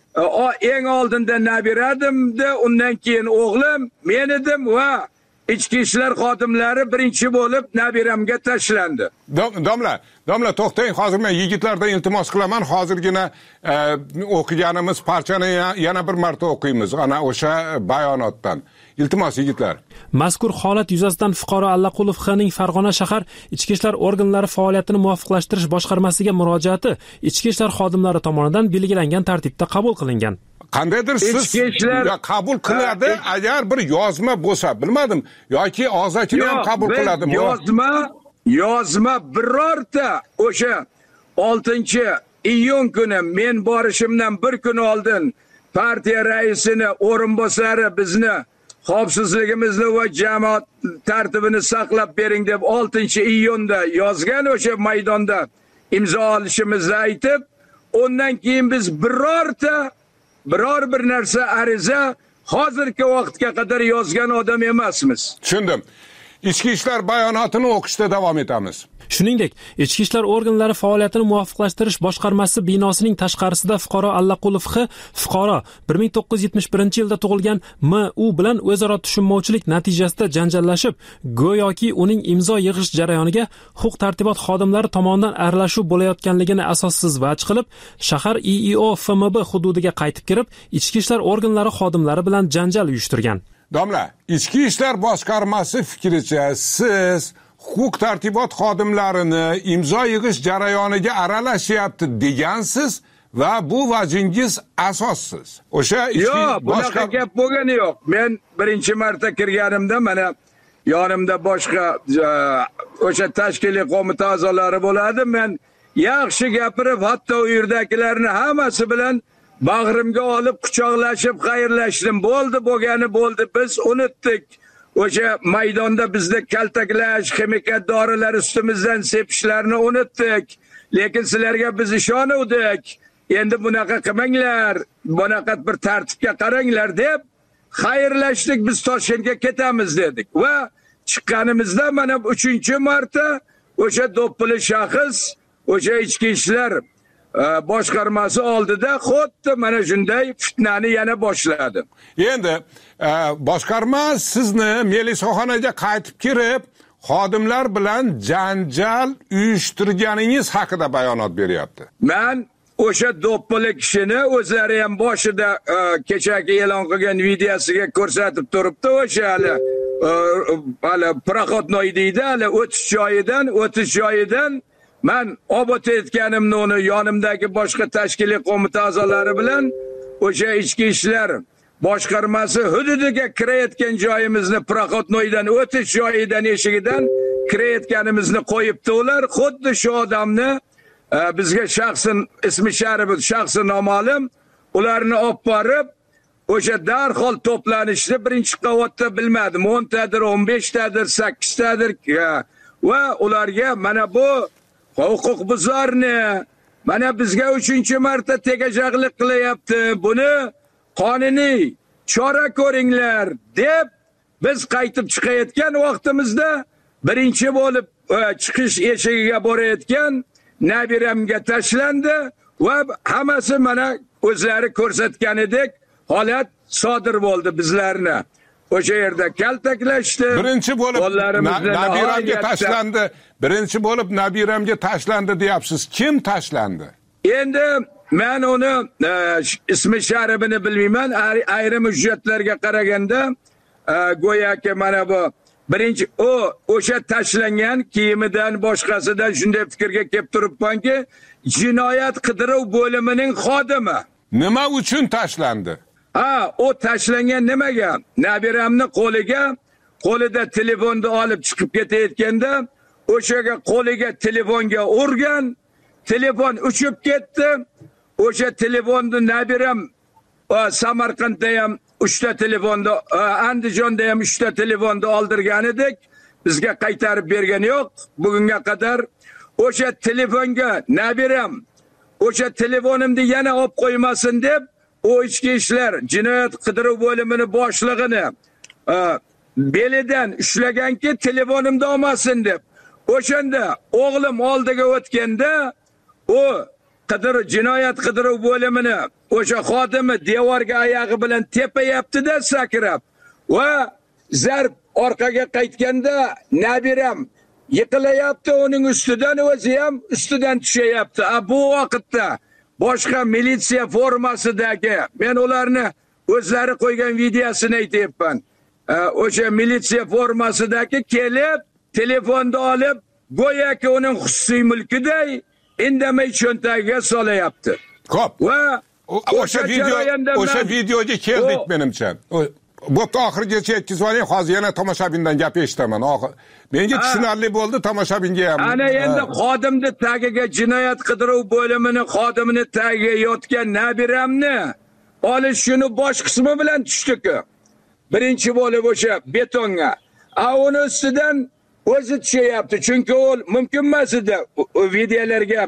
o eng oldinda nabiradimda, undan keyin o'g'lim, men edim va ichki ishlar xodimlari birinchi bo'lib nabiramga tashlandi. Domla, domla to'xtang, hozir men yigitlardan iltimos qilaman, hozirgina e, o'qiganimiz parchani yana bir marta o'qiymiz, ana o'sha bayonotdan. Iltimos yigitlar. Mazkur holat yuzasidan fuqaro Allaqulov Xning Farg'ona shahar ichki ishlar organlari faoliyatini muvofiqlashtirish boshqarmasiga murojaati ichki ishlar xodimlari tomonidan belgilangan tartibda qabul qilingan. Qandaydir siz qabul qiladi, agar bir yozma bo'lsa, bilmadim, yoki og'zakini ham qabul qiladimi? Yozma, yozma birorta o'sha oltinchi iyun kuni men borishimdan bir kun oldin partiya raisini o'rinbosari bizni xavfsizligimizni va jamoat tartibini saqlab bering deb oltinchi iyunda yozgan, o'sha maydonda imzo olishimizni aytib, undan keyin biz birorta biror bir narsa ariza hozirgi vaqtga qadar yozgan odam emasmiz. Tushundim. Ichki ishlar bayonotini o'qishda davom etamiz. Shuningdek, ichki ishlar organlari faoliyatini muvofiqlashtirish boshqarmasi binosining tashqarisida fuqaro Allaqulov X fuqaro bir ming to'qqiz yuz yetmish birinchi yilda tug'ilgan M U bilan o'zaro tushunmovchilik natijasida janjallashib, go'yoki uning imzo yig'ish jarayoniga huquq-tartibot xodimlari tomonidan aralashuv bo'layotganligini asossiz vaj qilib, shahar I I O F M B hududiga qaytib kirib, ichki ishlar organlari xodimlari bilan janjal uyushtirgan. Domla, ichki ishlar boshqarmasi fikricha siz huquq-tartibot xodimlarini imzo yig'ish jarayoniga aralashyapti degansiz va bu vajingiz asossiz. O'sha yo'q, bunaqa gap bo'lgani yo'q. Men birinchi marta kirganimda mana yonimda boshqa o'sha tashkiliy qo'mita a'zolari bo'ladi. Men yaxshi gapirib, hatto u yerdagilarni hammasi bilan bag'rimga olib quchoqlashib xayrlashdim. Bo'ldi, bo'lgani bo'ldi, biz unutdik. O'sha maydonda bizni kaltaklash, ximikat dorilar ustimizdan sepishlarini unutdik. Lekin sizlarga biz ishonuvdik. Endi bunaqa qilmanglar, bunaqa bir tartibga qaranglar deb xayrlashdik, biz Toshkentga ketamiz dedik. Va chiqqanimizda mana uchinchi marta o'sha do'ppili shaxs o'sha ichki ishlar boshqarmasi oldida xuddi mana shunday fitnani yana boshladi. Endi boshqarma sizni melisaxonaga qaytib kirib, xodimlar bilan janjal uyushtirganingiz haqida bayonot beryapti. Men o'sha do'ppili kishini o'zlari ham boshida kechagi e'lon qilgan videosiga ko'rsatib turibdi. O'sha hali hali proxotnoy deydi, hali o'tish joyidan, o'tish joyidan men olib o'tayotganimni uni yonimdagi boshqa tashkiliy qo'mita a'zolari bilan o'sha ichki ishlar boshqarmasi hududiga kirayotgan joyimizni proxotnoydan o'tish joyidan eshigidan kirayotganimizni qo'yibdi ular. Xuddi shu odamni bizga shaxsan ismi sharifi shaxsi noma'lum ularni olib borib o'sha darhol to'planishdi. Birinchi qavatda bilmadim o'ntadir, o'n beshtadir, sakkiztadir va ularga mana bu huquqbuzarni mana bizga uchinchi marta tegajaqlik qilyapti. Buni qonuniy chora ko'ringlar deb biz qaytib chiqayotgan vaqtimizda birinchi bo'lib chiqish eshigiga borayotgan nabiramga tashlandi va hammasi mana o'zlari ko'rsatganidek holat sodir bo'ldi bizlarni. O'sha yerda kaltaklashdi. Birinchi bo'lib nabiramga tashlandi. Birinchi bo'lib nabiramga tashlandi deyapsiz. Kim tashlandi? Endi men uni ismi sharifini bilmayman. Ayrim hujjatlarga qaraganda go'yoki mana bu birinchi o o'sha tashlangan kiyimidan boshqasidan shunday fikrga kelib turibmanki, jinoyat qidiruv bo'limining xodimi. Nima uchun tashlandi? Ha, o tashlangan nimaga? Nabiramni qo'liga, qo'lida telefonni olib chiqib ketayotganda, o'shaga qo'liga telefonga urgan, telefon uchib ketdi. O'sha telefonni nabiram Samarqandda ham uchta telefonni, Andijonda ham uchta telefonni oldirgan edik. Bizga qaytarib bergani yo'q bugunga qadar. O'sha telefonga nabiram o'sha telefonimni yana olib qo'ymasin deb o ichki ishlar jinoyat qidiruv bo'limini boshlig'ini belidan ushlaganki telefonimni olmasin deb. O'shanda o'g'lim oldiga o'tganda o qidiruv jinoyat qidiruv bo'limini o'sha xodimi devorga oyog'i bilan tepayapti-da sakrab va zarb orqaga qaytganda nabiram yiqilayapti, uning ustidan o'zi ham ustidan tushayapti. Bu vaqtda boshqa militsiya formasidagi, men ularni o'zlari qo'ygan videosini aytayapman. O'sha militsiya formasidagi kelib telefonni olib go'yoki uning xususiy mulkiday indamay cho'ntagiga solayapti. Xo'p. Va o'sha video o'sha videoga keldik menimcha. Bu oxirigacha yetkazib oling, hozir yana tomoshabindan gap eshitaman. Menga tushunarli bo'ldi, tomoshabinga ham. Ana endi xodimni tagiga jinoyat qidiruv bo'limini xodimini tagiga yotgan nabiramni olish shuni bosh qismi bilan tushdi-ku. Birinchi bo'lib o'sha betonga. A uni ustidan o'zi tushayapti. Chunki u mumkin emas edi. O videolarga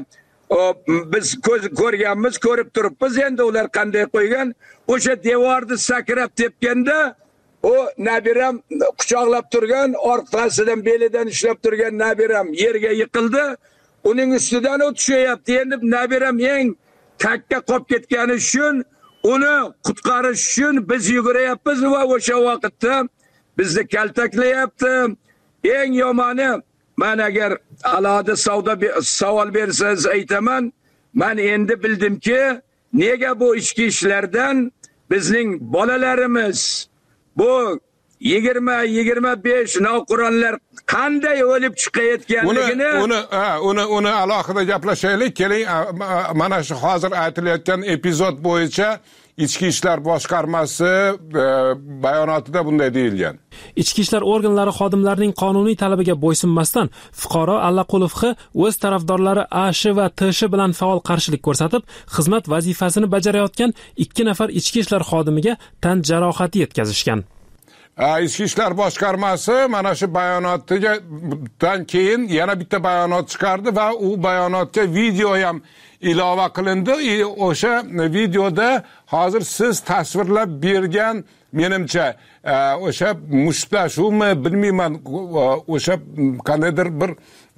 biz ko'z ko'rganmiz, ko'rib turibmiz. Endi ular qanday qo'ygan? O'sha devorni sakrab tepganda o nabiram quchoqlab turgan, orqasidan belidan ushlab turgan nabiram yerga yiqildi. Uning ustidan u tushyapti. Endi nabiram eng takka qolib ketgani uchun uni qutqarish uchun biz yugurayapmiz va o'sha vaqtda bizni kaltaklayapti. Eng yomoni, men agar alohida savdo savol bersangiz aytaman, men endi bildimki, nega bu ichki ishlardan bizning bolalarimiz bu yigirma yigirma besh navqironlar qanday o'lib chiqayotganligini uni uni uni alohida gaplashaylik. Keling, mana shu hozir aytilayotgan epizod bo'yicha Ichki ishlar boshqarmasi bayonotida bunday deyilgan. Ichki ishlar organlari xodimlarining qonuniy talabiga bo'ysunmasdan fuqaro Allaqulovga o'z tarafdorlari A Sh va T Sh bilan faol qarshilik ko'rsatib, xizmat vazifasini bajarayotgan ikki nafar ichki ishlar xodimiga tan jarohati yetkazishgan. Ichki ishlar boshqarmasi mana shu bayonotdan keyin yana bitta bayonot chiqardi va u bayonotga video ham ilova qilindi. O'sha videoda hozir siz tasvirlab bergan menimcha o'sha mushtlashuvmi bilmayman, o'sha qandaydir bir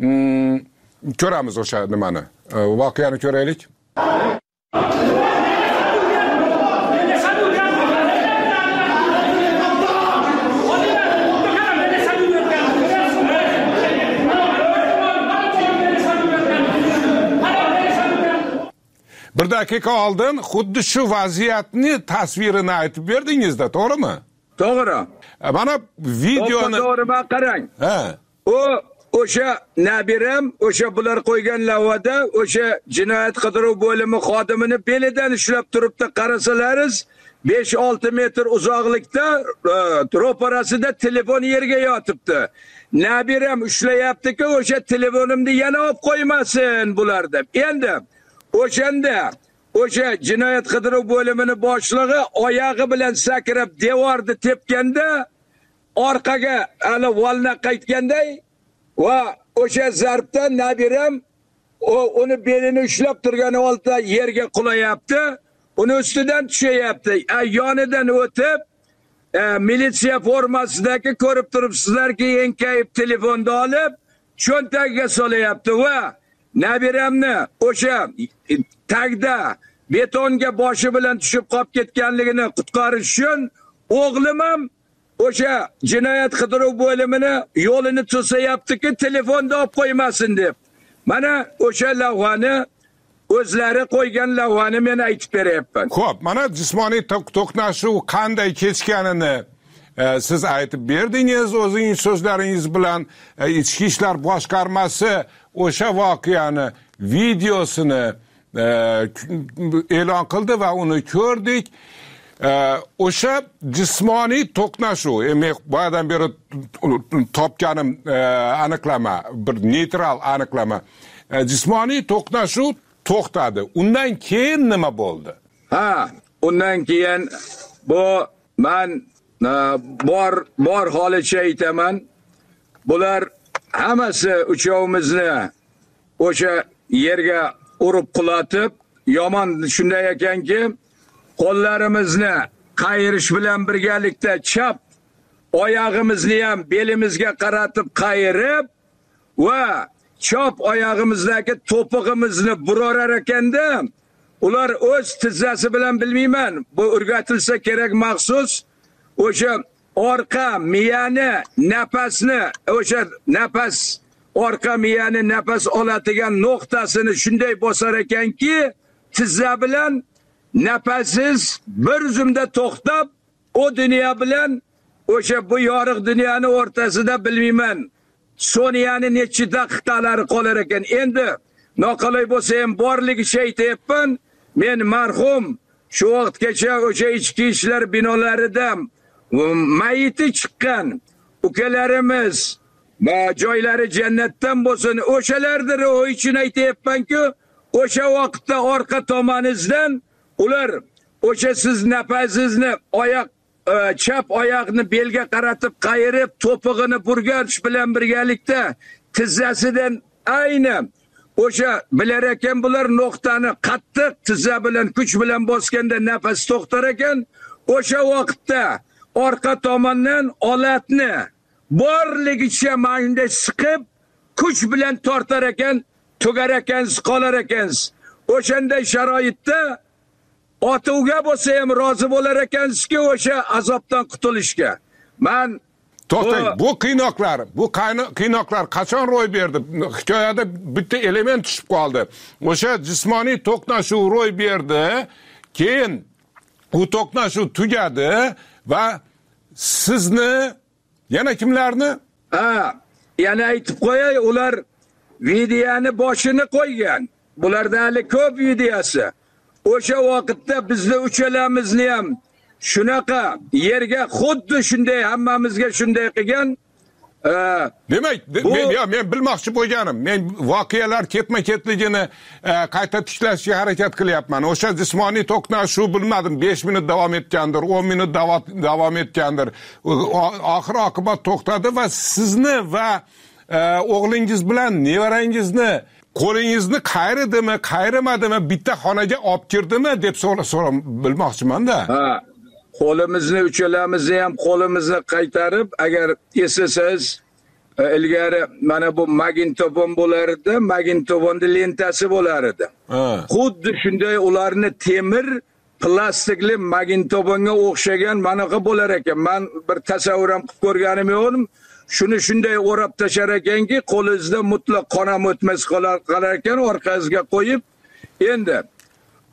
ko'ramiz o'sha nimani. Voqeani ko'raylik. bir daqiqa oldin xuddi shu vaziyatni tasvirini aytib berdingizda, to'g'rimi? To'g'ri. Mana videoni to'g'ri, men qarang. Ha. U o'sha nabiram, o'sha bular qo'ygan lavada o'sha jinoyat qidiruv bo'limi xodimini belidan ushlab turibdi, qarasalaringiz besh olti metr uzoqlikda ro'parasida telefon yerga yotibdi. Nabiram ushlayapti-ku, o'sha telefonimni yana olib qo'ymasin bular deb. Endi o'shanda o'sha jinoyat qidiruv bo'limining boshlig'i oyog'i bilan sakrab devorni tepganda orqaga hali volna qaytganday va o'sha zarbdan nabiram uni belini ushlab turgani oldida yerga qulayapti, uni ustidan tushyapti. Yonidan o'tib e, militsiya formasidagi ko'rib turibsizlarki, enkayib telefonni olib cho'ntagiga solayapti va nabiramni o'sha tagda betonga boshi bilan tushib qolib ketganligini qutqarish uchun o'g'lim ham o'sha jinoyat qidiruv bo'limini yo'lini to'sayaptiki, telefonni olib qo'ymasin deb. Mana o'sha lavhani o'zlari qo'ygan lavhani men aytib beryapman. Xo'p, mana jismoniy to'qnashuv qanday kechganini e, siz aytib berdingiz o'zingiz so'zlaringiz bilan. e, Ichki ishlar boshqarmasi o'sha voqeani videosini e, e'lon qildi va uni ko'rdik. O'sha jismoniy to'qnashuv, men boyadan beri topganim e, aniqlama, bir neytral aniqlama. E, jismoniy to'qnashuv to'xtadi. Undan keyin nima bo'ldi? Ha, undan keyin bu men e, bor bor holicha aytaman. Bular hammasi uchovimizni o'sha yerga urib qulatib, yomon shunday ekanki, qo'llarimizni qayirish bilan birgalikda chap oyog'imizni ham belimizga qaratib qayirib va chop oyog'imizdagi to'pig'imizni burorar ekanda, ular o'z tizzasi bilan bilmayman, bu o'rgatilsa kerak maxsus o'sha orqa miyani, nafasni, o'sha nafas orqa miyani nafas oladigan nuqtasini shunday bosar ekanki, tizza bilan nafasiz bir zumda to'xtab, o dunyo bilan o'sha bu yorug' dunyoni o'rtasida bilmayman soniyani necha daqiqalari qolar ekan. Endi noqulay bo'lsa ham borligicha aytayapman. Men marhum shu vaqtgacha o'sha ichki ishlar binolarida mayiti chiqqan ukalarimiz va joylari jannatdan bo'lsin, o'shalardir. O uchun aytayapman-ku, o'sha vaqtda orqa tomoningizdan ular o'sha siz nafasingizni oyoq e, chap oyoqni belga qaratib qayirib to'pig'ini burganish bilan birgalikda tizzasidan ayni o'sha bilar ekan, bular nuqtani qattiq tizza bilan kuch bilan bosganda nafas to'xtar ekan. O'sha vaqtda orqa tomondan olatni borligicha manda siqib kuch bilan tortar ekan, tugar ekansiz, qolar ekansiz. O'shanday sharoitda otuvga bo'lsa ham rozi bo'lar ekansizki, o'sha azobdan qutulishga. Men to'xtang, bu qiynoqlar, bu qiynoqlar qachon ro'y berdi? Hikoyada bitta element tushib qoldi. O'sha jismoniy to'qnashuv ro'y berdi, keyin u to'qnashuv tugadi va sizni yana kimlarni? Ha, yana aytib qo'yay, ular videoni boshini qo'ygan. Bularda hali ko'p videosi. O'sha vaqtda bizni uchalamizni ham shunaqa yerga xuddi shunday hammamizga shunday qilgan. Demak, men yo men bilmoqchi bo'lganim, men voqealar ketma-ketligini qayta tiklashga harakat qilyapman. O'sha jismoniy to'qnashuv bilmadim, besh minut davom etgandir, o'n minut davom etgandir. Oxir oqibat to'xtadi va sizni va o'g'lingiz bilan nevarangizni qo'lingizni qayridimi, qayrimadimi, bitta xonaga olib kirdimi deb so'ram bilmoqchiman-da. Ha, qo'limizni uchalamizni ham qo'limizni qaytarib, agar eslasangiz, ilgari mana bu magnitofon bo'lardi, magnitofonning lentasi bo'lardi. Xuddi shunday ularni temir plastikli magnitofonga o'xshagan manaqa bo'lar ekan. Men bir tasavvur ham qilib ko'rganim yo'q. Shuni shunday o'rab tashar ekanki, qo'lingizda mutlaq qon ham o'tmas qolar ekan, orqangizga qo'yib. Endi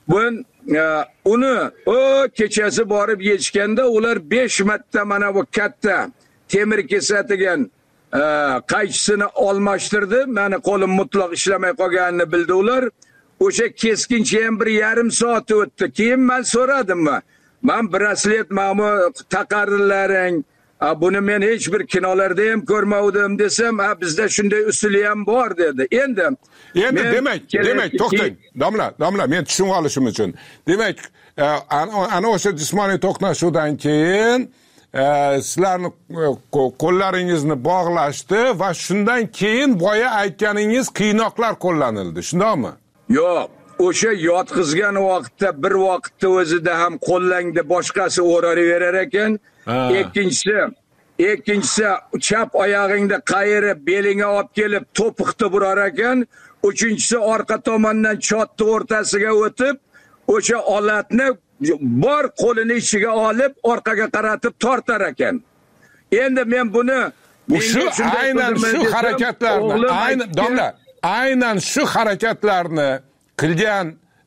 bun uni o kechasi borib yechganda ular besh marta mana bu katta temir kesadigan qaychisini almashtirdi. Meni qo'lim mutlaq ishlamay qolganini bildi ular. O'sha keskincha ham bir yarim soat o'tdi. Keyin men so'radim, men braslet mana taqardilaring, buni men hech bir kinolarda ham ko'rmadim desam, ha bizda shunday usuli ham bor dedi. Endi endi demak, demak to'xtang. Domla, domla, men tushunib olishim uchun. Demak, ana o'sha jismoniy to'qnashuvdan keyin sizlarni qo'llaringizni bog'lashdi va shundan keyin boya aytganingiz qiynoqlar qo'llanildi, shundaymi? Yo'q, o'sha yotqizgan vaqtda bir vaqtda o'zida ham qo'llangda boshqasi o'raverar ekan. Ikkinchisi, ikkinchisi chap oyog'ingda qayirib belingga olib kelib to'piqni burar ekan. Uchinchisi orqa tomondan chotni o'rtasiga o'tib, o'sha olatni bor qo'lini ichiga olib orqaga qaratib tortar ekan. Endi men buni shu aynan shu harakatlarni, aynan domla, aynan shu harakatlarni qilgan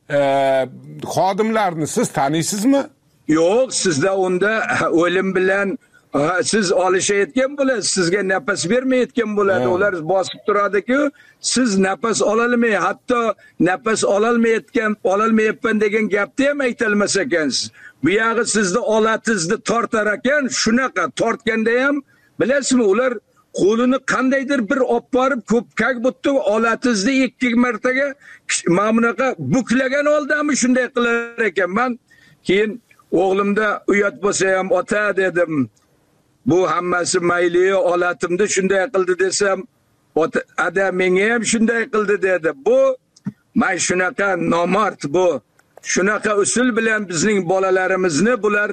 xodimlarni siz taniysizmi? Yo'q, sizda unda o'lim bilan siz olishayotgan bo'lasiz, sizga nafas bermayotgan bo'ladi. Ular bosib turadi-ku, siz nafas ololmay, hatto nafas ololmayotgan, ololmayapman degan gapni ham aytolmas ekansiz. Bu yog'i sizni olatingizni tortar ekan, shunaqa tortganda ham bilasizmi, ular qo'lini qandaydir bir olib borib ko'pkak butdi olatingizni ikki martaga mana bunaqa buklagan oldimi shunday qilar ekan. Men keyin o'g'limda uyat bo'lsa ham ota dedim. Bu hammasi mayli, olatimni shunday qildi desam, ada menga ham shunday qildi dedi. Bu men shunaqa nomard, bu shunaqa usul bilan bizning bolalarimizni bular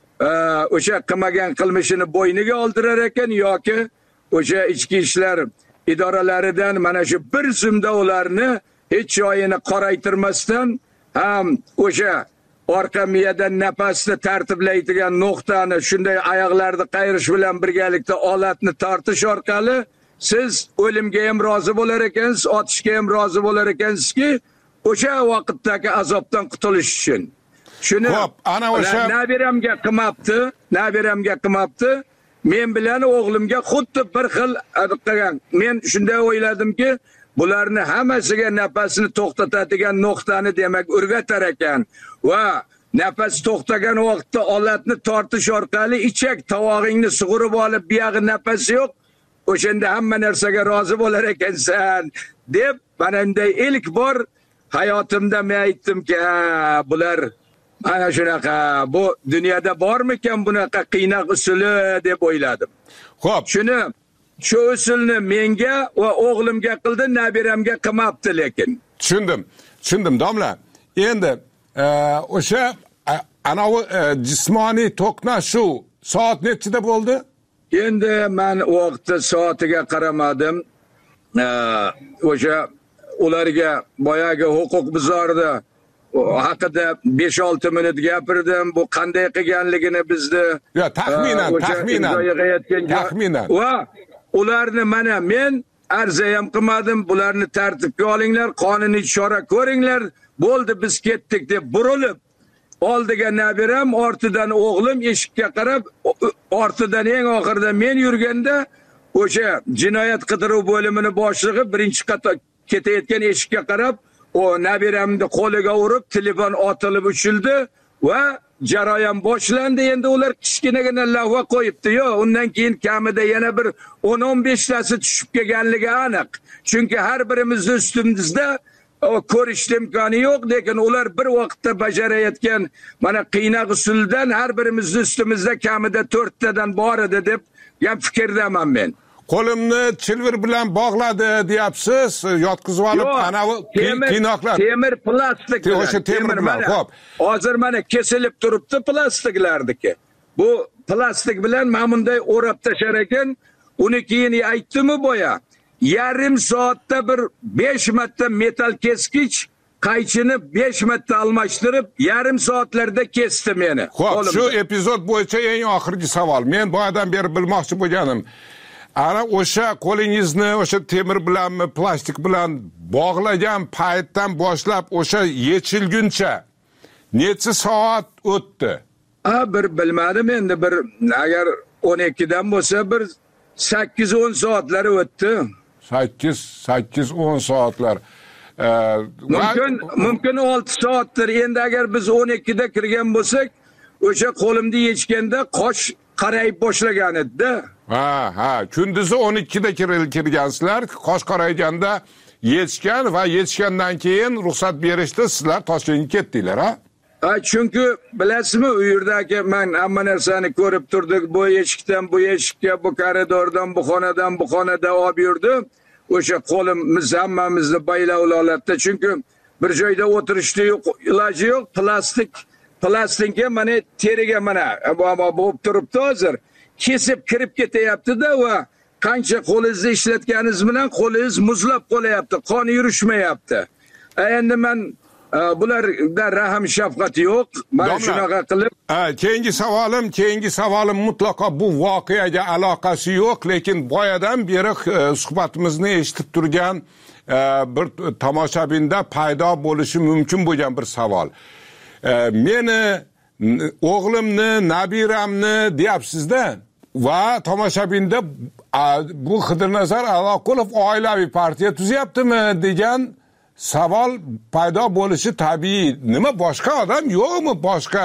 o'sha qilmagan qilmishini bo'yniga oldirar ekan yoki o'sha ichki ishlar idoralaridan mana shu bir zumda ularni hech joyini qoraytirmasdan ham o'sha orqa miyadan nafasni tartiblaydigan nuqtani shunday oyoqlarni qayirish bilan birgalikda olatni tortish orqali siz o'limga ham rozi bo'lar ekansiz, otishga ham rozi bo'lar ekansizki, o'sha vaqtdagi azobdan qutulish uchun. Shuni ana o'sha nabiramga qilmabdi, nabiramga qilmabdi. Men bilan o'g'limga xuddi bir xil qilgan. Men shunday o'yladimki, bularni hammasiga nafasni to'xtatadigan nuqtani demak o'rgatar ekan va nafas to'xtagan vaqtda olatni tortish orqali ichak tovog'ingni sug'urib olib, bu yog'i nafas yo'q, o'shanda hamma narsaga rozi bo'lar ekansan deb mana bunday ilk bor hayotimda men aytdimki, bular ana shunaqa, bu dunyoda bormikan bunaqa qiynoq usuli deb o'yladim. Xo'p, shuni shu usulni menga va o'g'limga qildi, nabiramga qilmabdi lekin. Tushundim. Tushundim, domla. Endi o'sha anavi jismoniy to'qnashuv soat nechida bo'ldi? Endi men vaqtni soatiga qaramadim. O'sha ularga boyagi huquq buzardi haqida besh olti minut gapirdim. Bu qanday qilganligini bizni yo taxminan, taxminan. Taxminan. Va ularni mana men arza ham qilmadim. Bularni tartibga olinglar, qonuniy chora ko'ringlar. Bo'ldi, biz ketdik deb burilib oldiga nabiram, ortidan o'g'lim eshikka qarab, ortidan eng oxirida men yurganda o'sha jinoyat qidiruv bo'limining boshlig'i birinchi qator ketayotgan eshikka qarab, o nabiramni qo'liga urib, telefon otilib uchildi va jarayon boshlandi. Endi ular kichkinagina lavha qo'yibdi. Yo'q, undan keyin kamida yana bir o'n o'n besh tasi tushib kelganligi aniq. Chunki har birimizni ustimizda ko'rish imkoni yo'q, lekin ular bir vaqtda bajarayotgan mana qiynoq usuldan har birimizni ustimizda kamida to'rttadan bor edi deb gap fikrdaman men. Qo'limni chilvir bilan bog'ladi deyapsiz, yotqizib olib anavi qiynoqlar. Temir plastik. O'sha temir bilan, xo'p. Hozir mana kesilib turibdi plastiklardiki. Bu plastik bilan mana bunday o'rab tashar ekan, uni keyin aytdimi boya, yarim soatda bir besh marta metal keskich qaychini besh marta almashtirib, yarim soatlarda kesdi meni. Xo'p, shu epizod bo'yicha eng oxirgi savol. Men boyadan beri bilmoqchi bo'lganim, ana o'sha qo'lingizni o'sha temir bilanmi, plastik bilan bog'lagan paytdan boshlab o'sha yechilguncha necha soat o'tdi? Ha, bir bilmadim endi, bir agar o'n ikkidan bo'lsa bir sakkiz o'n soatlar o'tdi. sakkiz sakkiz o'n soatlar. Mumkin mumkin olti soatdir. Endi agar biz o'n ikkida kirgan bo'lsak, o'sha qo'limni yechganda qosh qarayib boshlagan edi-da. Ha, ha, kunduzi o'n ikkida kirgansizlar, qosh qarayganda yechgan va yechgandan keyin ruxsat berishdi, sizlar Toshkentga ketdinglar, ha? Ha, chunki bilasizmi, u yerdagi men hamma narsani ko'rib turdik. Bu eshikdan bu eshikka, bu koridordan bu xonadan bu xonada olib yurdim. O'sha qo'limiz hammamizni baylab olatdi. Chunki bir joyda o'tirishni yo'q, iloji yo'q. Plastik plastikga mana teriga mana bo'lib turibdi hozir. Kesib kirib ketyapti-da va qancha qo'lingizni ishlatganingiz bilan qo'lingiz muzlab qolyapti, qon yurishmayapti. Endi men bularda rahim shafqat yo'q. Mana shunaqa qilib. Keyingi savolim, keyingi savolim mutlaqo bu voqeaga aloqasi yo'q, lekin boyadan beri suhbatimizni eshitib turgan bir tomoshabinda paydo bo'lishi mumkin bo'lgan bir savol. Meni o'g'limni, nabiramni deyapsiz-da va tomoshabinda bu Xidirnazar Allaqulov oilaviy partiya tuzyaptimi degan savol paydo bo'lishi tabiiy. Nima, boshqa odam yo'qmi? Boshqa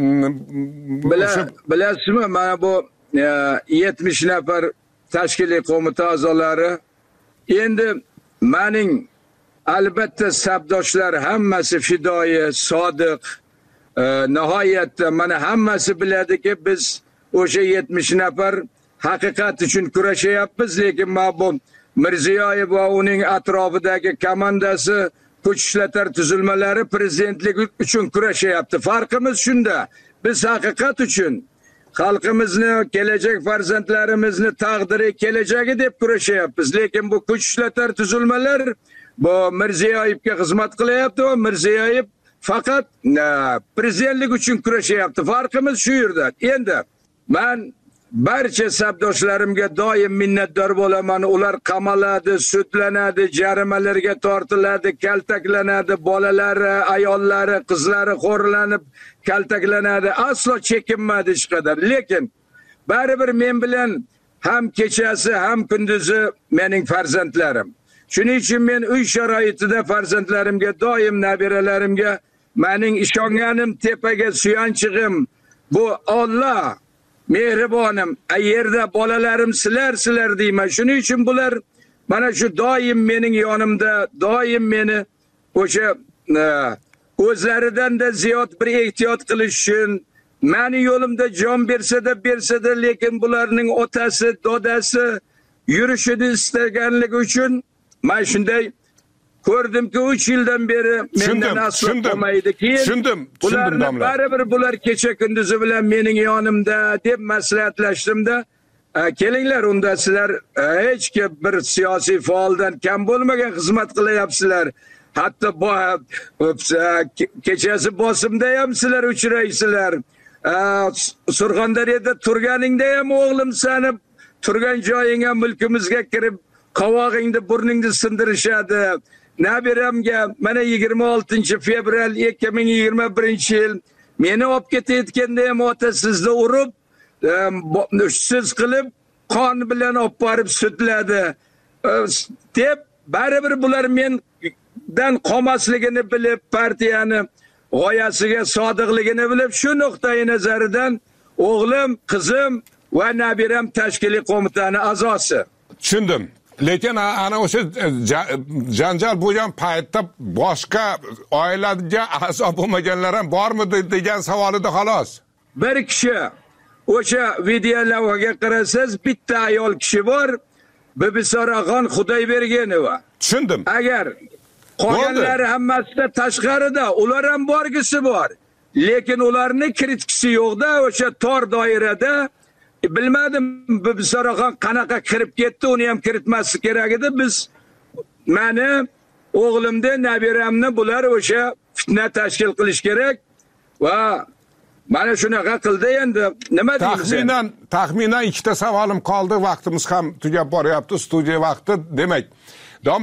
bilasizmi, mana bu yetmish nafar tashkiliy qo'mita a'zolari, endi mening albatta sabdoshlar hammasi fidoyi, sodiq. Nihoyatda mana hammasi biladiki, biz o'sha yetmish nafar haqiqat uchun kurashyapmiz, lekin mana bu Mirziyoyev va uning atrofidagi komandasi, kuch ishlatar tuzilmalari prezidentlik uchun kurashyapti. Farqimiz shunda. Biz haqiqat uchun xalqimizni, kelajak farzandlarimizni taqdiri, kelajagi deb kurashyapmiz. Lekin bu kuch ishlatar tuzilmalar bu Mirziyoyevga xizmat qilyapti va Mirziyoyev faqat prezidentlik uchun kurashyapti. Farqimiz shu yerda. Endi men barcha sabdoshlarimga doim minnatdor bo'laman. Ular qamaladi, sudlanadi, jarimalarga tortiladi, kaltaklanadi, bolalari, ayollari, qizlari xo'rlanib kaltaklanadi. Aslo chekinmadi hech qadar. Lekin baribir men bilan ham kechasi, ham kunduzi mening farzandlarim. Shuning uchun men uy sharoitida farzandlarimga, doim nabiralarimga mening ishonganim, tepaga suyanchig'im bu Alloh. Mehribonim, yerda bolalarim sizlar sizlar deyman. Shuning uchun bular mana shu doim mening yonimda, doim meni o'sha o'zlaridan da ziyod bir ehtiyot qilish uchun, meni yo'limda jon bersa-da bersa-da, lekin bularning otasi, dodasi yurishini istaganligi uchun men shunday ko'rdimki, uch yildan beri mendan aslo qolmaydi. Keyin tushundim, tushundim domla. Baribir bular kecha kunduzi bilan mening yonimda deb maslahatlashdim-da, kelinglar, unda sizlar hech kim bir siyosiy faoldan kam bo'lmagan xizmat qilyapsizlar. Hatto kechasi bosimda ham sizlar uchraysizlar. Surxondaryoda turganingda ham o'g'lim sani turgan joyingga, mulkimizga kirib qovog'ingni, burningni sindirishadi. Nabiramga mana yigirma oltinchi fevral ikki ming yigirma birinchi yil meni olib ketayotganda ham ota sizni urib, siz qilib qon bilan olib borib sudladi deb, baribir bular mendan qolmasligini bilib, partiyani g'oyasiga sodiqligini bilib, shu nuqtai nazaridan o'g'lim, qizim va nabiram tashkiliy qo'mitani a'zosi. Tushundim. Lekin ana o'sha janjal bo'lgan paytda boshqa oilaga a'zo bo'lmaganlar ham bormi degan savol edi, xolos. Bir kishi, o'sha videolavhaga qarasangiz, bitta ayol kishi bor, Bibisoraxon Xudoybergenova. Tushundim. Agar qolganlari hammasida tashqarida, ular ham borgisi bor. Lekin ularning kritikasi yo'qda, o'sha tor doirada. Bilmadim, Bibisoraxon qanaqa kirib ketdi, uni ham kiritmaslik kerak edi. Biz meni, o'g'limni, nabiramni bular o'sha fitna tashkil qilish kerak va mana shunaqa qildi. Endi nima deymiz? Taxminan, taxminan ikkita savolim qoldi, vaqtimiz ham tugab boryapti, studiya vaqti. Demak, domla,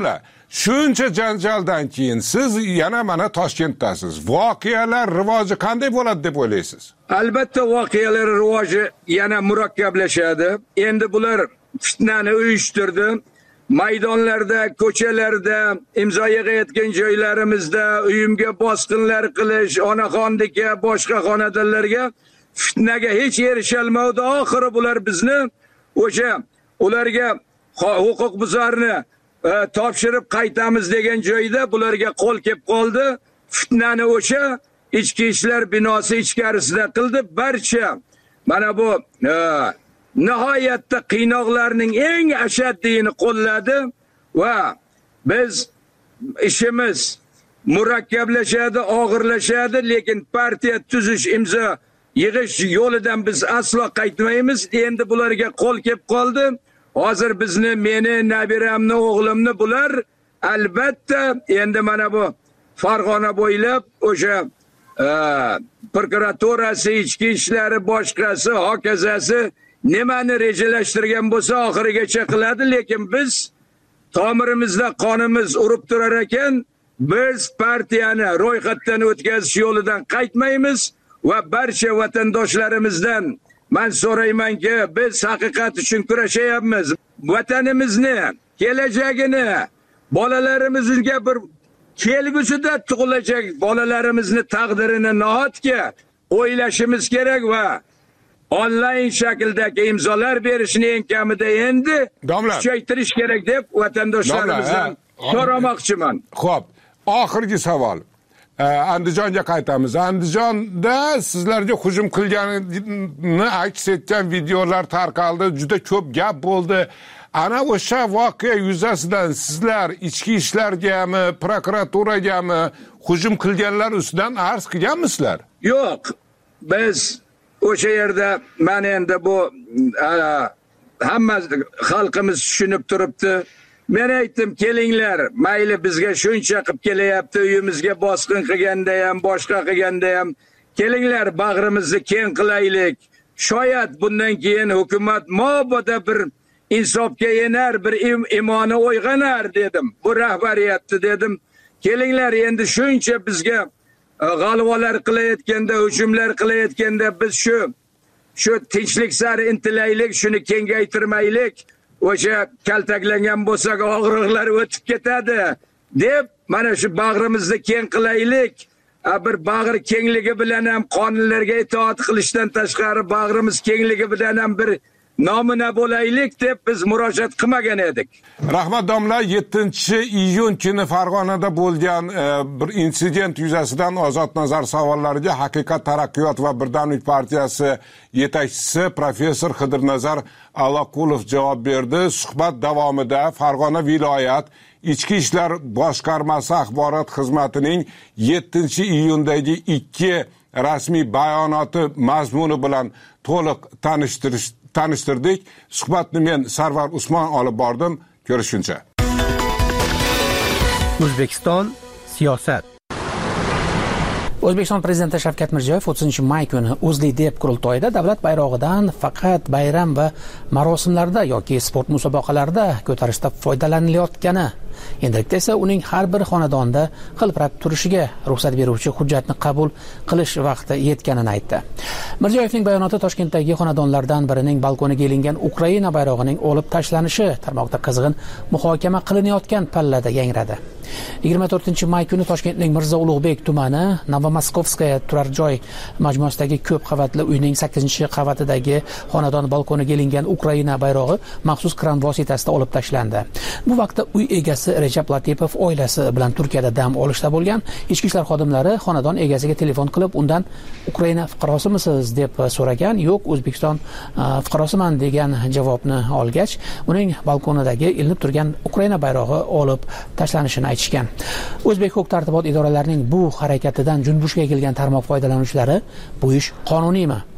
shuncha janjaldan keyin siz yana mana Toshkentdasiz. Voqealar rivoji qanday bo'ladi deb o'ylaysiz? Albatta voqealar rivoji yana murakkablashadi. Endi bular fitnani uyushtirdi. Maydonlarda, ko'chalarda, imzo yig'ayotgan joylarimizda uyimga bosqinlar qilish, onaxondagi boshqa xonadonlarga fitnaga hech erishalmadi. Oxiri bular bizni o'sha ularga huquqbuzarni e, topshirib qaytamiz degan joyda bularga qo'l kelib qoldi. Fitnani o'sha ichki ishlar binosi ichkarisida qildi. Barcha mana bu e, nihoyatda qiynoqlarning eng ashaddiyini qo'lladi va biz ishimiz murakkablashadi, og'irlashadi, lekin partiya tuzish, imzo yig'ish yo'lidan biz aslo qaytmaymiz. Endi bularga qo'l kelib qoldi. Hozir bizni, meni, nabiramni, o'g'limni bular albatta endi mana bu Farg'ona bo'ylab o'sha e, prokuraturasi, ichki ishlari, boshqasi, hokazasi nimani rejalashtirgan bo'lsa oxirigacha qiladi, lekin biz tomirimizda qonimiz urib turar ekan, biz partiyani ro'yxatdan o'tkazish yo'lidan qaytmaymiz va barcha vatandoshlarimizdan men so'raymanki, biz haqiqat uchun kurashayapmiz. Vatanimizni, kelajagini, bolalarimizga bir kelgusida tug'ilajak bolalarimizni taqdirini nahotki o'ylashimiz kerak va onlayn shakldagi imzolar berishni eng kamida endi kuchaytirish kerak deb vatandoshlarimizdan so'ramoqchiman. Xo'p, oxirgi savol. Andijonga qaytamiz. Andijonda sizlarga hujum qilganini aks etgan videolar tarqaldi, juda ko'p gap bo'ldi. Ana o'sha voqea yuzasidan sizlar ichki ishlargami, prokuraturagami hujum qilganlar ustidan arz qilganmisizlar? Yo'q. Biz o'sha yerda men endi bu hamma xalqimiz tushunib turibdi. Men aytdim, kelinglar, mayli bizga shuncha qilib kelyapti, uyimizga bosqin qilganda ham, boshqa qilganda ham, kelinglar bag'rimizni keng qilaylik. Shoyat bundan keyin hukumat mobodo bir insofga yenar, bir im imoni uyg'onar dedim. Bu rahbariyatni dedim. Kelinglar endi shuncha bizga g'alvalar qilayotganda, hujumlar qilayotganda biz shu shu tinchlik sari intilaylik, shuni kengaytirmaylik. O'sha kaltaklangan bo'lsak og'riqlar o'tib ketadi deb mana shu bag'rimizni keng qilaylik. Bir bag'ri kengligi bilan ham qonunlarga itoat qilishdan tashqari bag'rimiz kengligi bilan ham bir nomina bo'laylik deb biz murojaat qilmagan edik. Rahmat domla, yettinchi iyun kuni Farg'onada bo'lgan e, bir insident yuzasidan Ozod nazar savollariga Haqiqat taraqqiyot va Birdamlik partiyasi yetakchisi professor Xidirnazar Allaqulov javob berdi. Suhbat davomida Farg'ona viloyat Ichki ishlar boshqarmasi axborot xizmatining yettinchi iyundagi ikki rasmiy bayonoti mazmuni bilan to'liq tanishtirish tanishtirdik. Suhbatni men Sarvar Usmon olib bordim. Ko'rishguncha. O'zbekiston siyosat. O'zbekiston prezidenti Shavkat Mirziyoyev o'ttizinchi may kuni O'zLiDep qurultoyida davlat bayrog'idan faqat bayram va marosimlarda yoki sport musobaqalarida ko'tarishda foydalanilayotgani, endilikda esa uning har bir xonadonda hilpirab turishiga ruxsat beruvchi hujjatni qabul qilish vaqti yetganini aytdi. Mirziyoyevning bayonoti Toshkentdagi xonadonlardan birining balkoniga ilingan Ukraina bayrog'ining olib tashlanishi tarmoqda qizg'in muhokama qilinayotgan pallada yangradi. yigirma to'rtinchi may kuni Toshkentning Mirzo Ulug'bek tumani Novomoskovskaya turar joy majmuasidagi ko'p qavatli uyning sakkizinchi qavatidagi xonadon balkoniga ilingan Ukraina bayrog'i maxsus kran vositasida olib tashlandi. Bu vaqtda uy egasi Rejab Latipov oilasi bilan Turkiyada dam olishda bo'lgan. Ichki ishlar xodimlari xonadon egasiga telefon qilib, undan Ukraina fuqarosimisiz deb so'ragan. Yo'q, O'zbekiston fuqarosiman degan javobni olgach, uning balkonidagi ilinib turgan Ukraina bayrog'i olib tashlanishini aytishgan. O'zbek huquq-tartibot idoralarining bu harakatidan junbushga kelgan tarmoq foydalanuvchilari bu ish qonuniymi?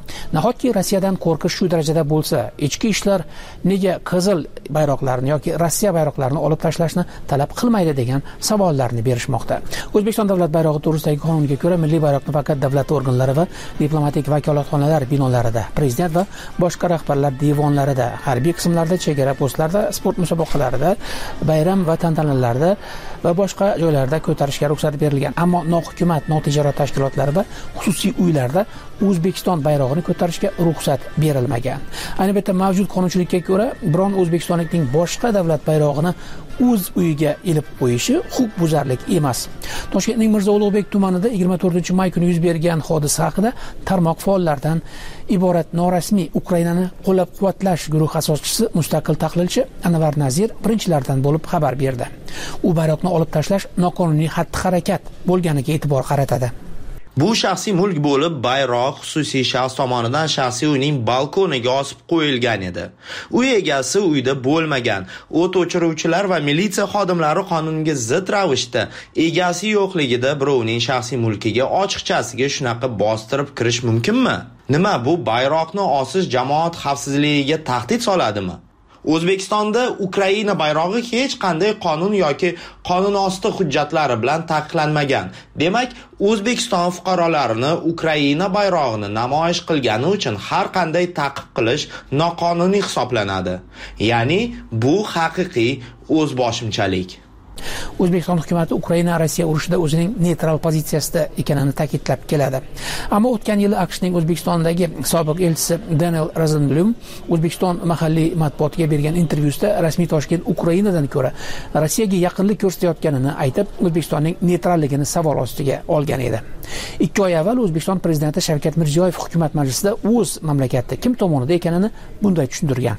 Nahotki Rossiyadan qo'rqish shu darajada bo'lsa, ichki ishlar nega qizil bayroqlarni yoki Rossiya bayroqlarini olib tashlashni talab qilmaydi degan savollarni berishmoqda. O'zbekiston davlat bayrog'i to'g'risidagi qonunga ko'ra milliy bayroqni faqat davlat organlari va diplomatik vakolatxonalar binolarida, prezident va boshqa rahbarlar devonlarida, harbiy qismlarda, chegara postlarida, sport musobaqalarida, bayram va tantanalarda va boshqa joylarda ko'tarishga ruxsat berilgan. Ammo nohukumat, notijorat tashkilotlari va xususiy uylarda O'zbekiston bayrog'ini ko'tarishga ruxsat berilmagan. Ayni paytda mavjud qonunchilikka ko'ra, biron o'zbekistonlikning boshqa davlat bayrog'ini o'z uyiga ilib qo'yishi huquqbuzarlik emas. Toshkentning Mirzo Ulug'bek tumanida yigirma to'rtinchi may kuni yuz bergan hodisa haqida tarmoq faollaridan iborat norasmiy Ukrainani qo'llab-quvvatlash guruhi asoschisi, mustaqil tahlilchi Anvar Nazir birinchilardan bo'lib xabar berdi. U bayroqni olib tashlash noqonuniy xatti-harakat bo'lganiga e'tibor qaratadi. Bu shaxsiy mulk bo'lib, bayroq xususiy shaxs tomonidan shaxsiy uyning balkoniga osib qo'yilgan edi. Uy egasi uyda bo'lmagan. O't o'chiruvchilar va militsiya xodimlari qonunga zid ravishda egasi yo'qligida birovning shaxsiy mulkiga ochiqchasiga shunaqa bostirib kirish mumkinmi? Nima bu bayroqni osish jamoat xavfsizligiga tahdid soladimi? O'zbekistonda Ukraina bayrog'i hech qanday qonun yoki qonunosti hujjatlari bilan taqiqlanmagan. Demak, O'zbekiston fuqarolarini Ukraina bayrog'ini namoyish qilgani uchun har qanday taqiq qilish noqonuniy hisoblanadi. Ya'ni bu haqiqiy o'zboshimchalik. O'zbekiston hukumati Ukraina Rossiya urushida o'zining neytral pozitsiyasida ekanini ta'kidlab keladi. Ammo o'tgan yili AQShning O'zbekistondagi sobiq elchisi Daniel Rosenblum O'zbekiston mahalliy matbuotiga bergan intervyusida rasmiy Toshkent Ukrainadan ko'ra Rossiyaga yaqinlik ko'rsatayotganini aytib, O'zbekistonning neytralligini savol ostiga olgan edi. ikki oy avval O'zbekiston prezidenti Shavkat Mirziyoyev hukumat majlisida o'z mamlakati kim tomonida ekanini bunday tushuntirgan.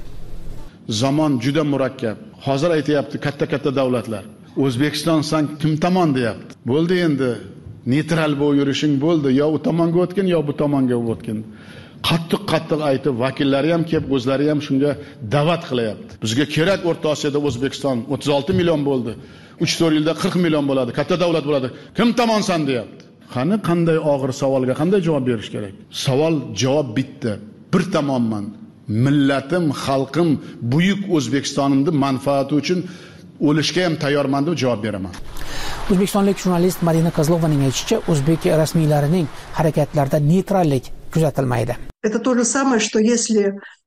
Zamon juda murakkab. Hozir aytayapti katta-katta davlatlar. O'zbekiston san kim tomon deyapti. Bo'ldi endi neytral bo'lib yurishing bo'ldi. Yo u tomonga o'tgin, yo bu tomonga o'tgin. Qattiq-qattiq aytib, vakillari ham kelib, o'zlari ham shunga da'vat qilyapti. Bizga kerak O'rta Osiyoda O'zbekiston o'ttiz olti million bo'ldi. uch to'rt yilda qirq million bo'ladi. Katta davlat bo'ladi. Kim tomonsan deyapti. Qani qanday og'ir savolga qanday javob berish kerak? Savol javob bitta. Bir tomonman. Millatim, xalqim, buyuk O'zbekistonimning manfaati uchun o'lishga ham tayyorman deb javob beraman. O'zbekistonlik jurnalist Marina Kozlovaning aytishicha, o'zbek rasmiylarining harakatlarida neytrallik kuzatilmaydi. Это то же самое, что если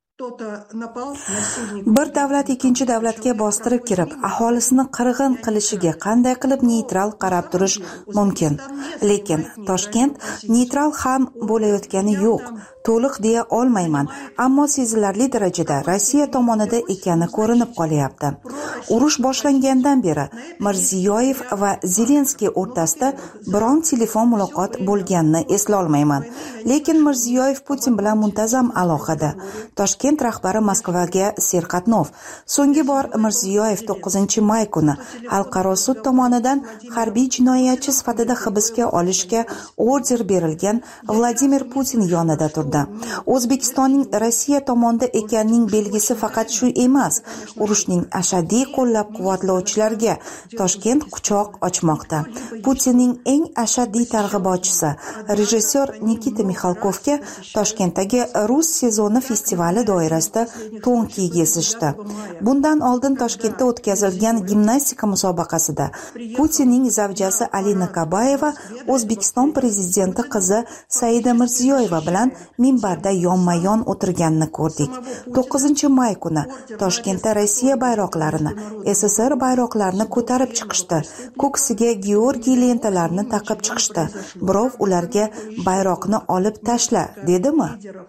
bir davlat ikkinchi davlatga bostirib kirib, aholisini qirg'in qilishiga qanday qilib neytral qarab turish mumkin? Lekin Toshkent neytral ham bo'layotgani yo'q. To'liq deya olmayman, ammo sezilarli darajada Rossiya tomonida ekani ko'rinib qolyapti. Urush boshlangandan beri Mirziyoyev va Zelenskiy o'rtasida biron telefon muloqot bo'lganini eslolmayman. Lekin Mirziyoyev Putin bilan muntazam aloqada. Toshkent rahbari Moskvaga serqatnov. So'nggi bor Mirziyoyev to'qqizinchi may kuni xalqaro sud tomonidan harbiy jinoyatchi sifatida hibsga olishga order berilgan Vladimir Putin yonida turdi. O'zbekistonning Rossiya tomonida ekanining belgisi faqat shu emas. Urushning ashaddiy qo'llab-quvvatlovchilariga Toshkent quchoq ochmoqda. Putinning eng ashaddiy targ'ibotchisi rejissyor Nikita Mixalkovga Toshkentdagi Rus sezoni festivali doirasida to'n kiygizishdi. Bundan oldin Toshkentda o'tkazilgan gimnastika musobaqasida Putinning zavjasi Alina Kabayeva O'zbekiston prezidenti qizi Saida Mirziyoyeva bilan minbarda yonma-yon o'tirganini ko'rdik. to'qqizinchi may kuni Toshkentda Rossiya bayroqlarini, S S R bayroqlarini ko'tarib chiqishdi. Ko'ksiga Georgiy lentalarini taqib chiqishdi. Birov ularga bayroqni olib tashla dedimi?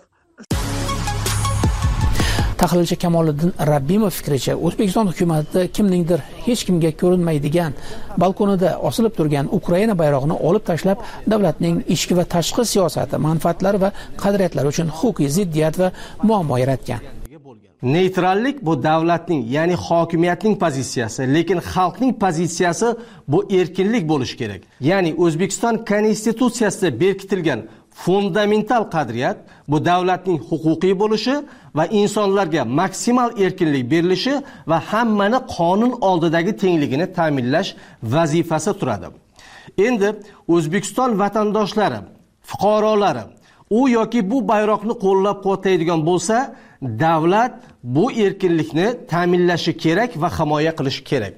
Tahlilchi Kamoliddin Rabbimov fikricha, O'zbekiston hukumati kimningdir hech kimga ko'rinmaydigan balkonida osilib turgan Ukraina bayrog'ini olib tashlab, davlatning ichki va tashqi siyosati, manfaatlari va qadriyatlari uchun huquqiy ziddiyat va muammo yaratgan. Neytrallik bu davlatning, ya'ni hokimiyatning pozitsiyasi, lekin xalqning pozitsiyasi bu erkinlik bo'lishi kerak. Ya'ni O'zbekiston konstitutsiyasida berkitilgan fundamental qadriyat bu davlatning huquqiy bo'lishi va insonlarga maksimal erkinlik berilishi va hammani qonun oldidagi tengligini ta'minlash vazifasi turadi. Endi O'zbekiston vatandoshlari, fuqarolari u yoki bu bayroqni qo'llab-quvvatlaydigan bo'lsa, davlat bu erkinlikni ta'minlashi kerak va himoya qilishi kerak.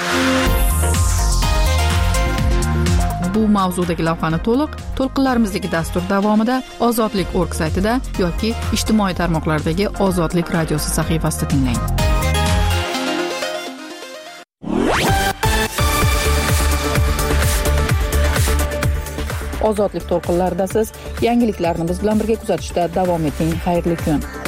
Bu mavzudagi lavhani to'liq to'lqinlarimizdagi dastur davomida Ozodlik nokta org saytida yoki ijtimoiy tarmoqlardagi Ozodlik radiosi sahifasida tinglang. Ozodlik to'lqinlarida siz yangiliklarni biz bilan birga kuzatishda davom eting. Xayrli kun.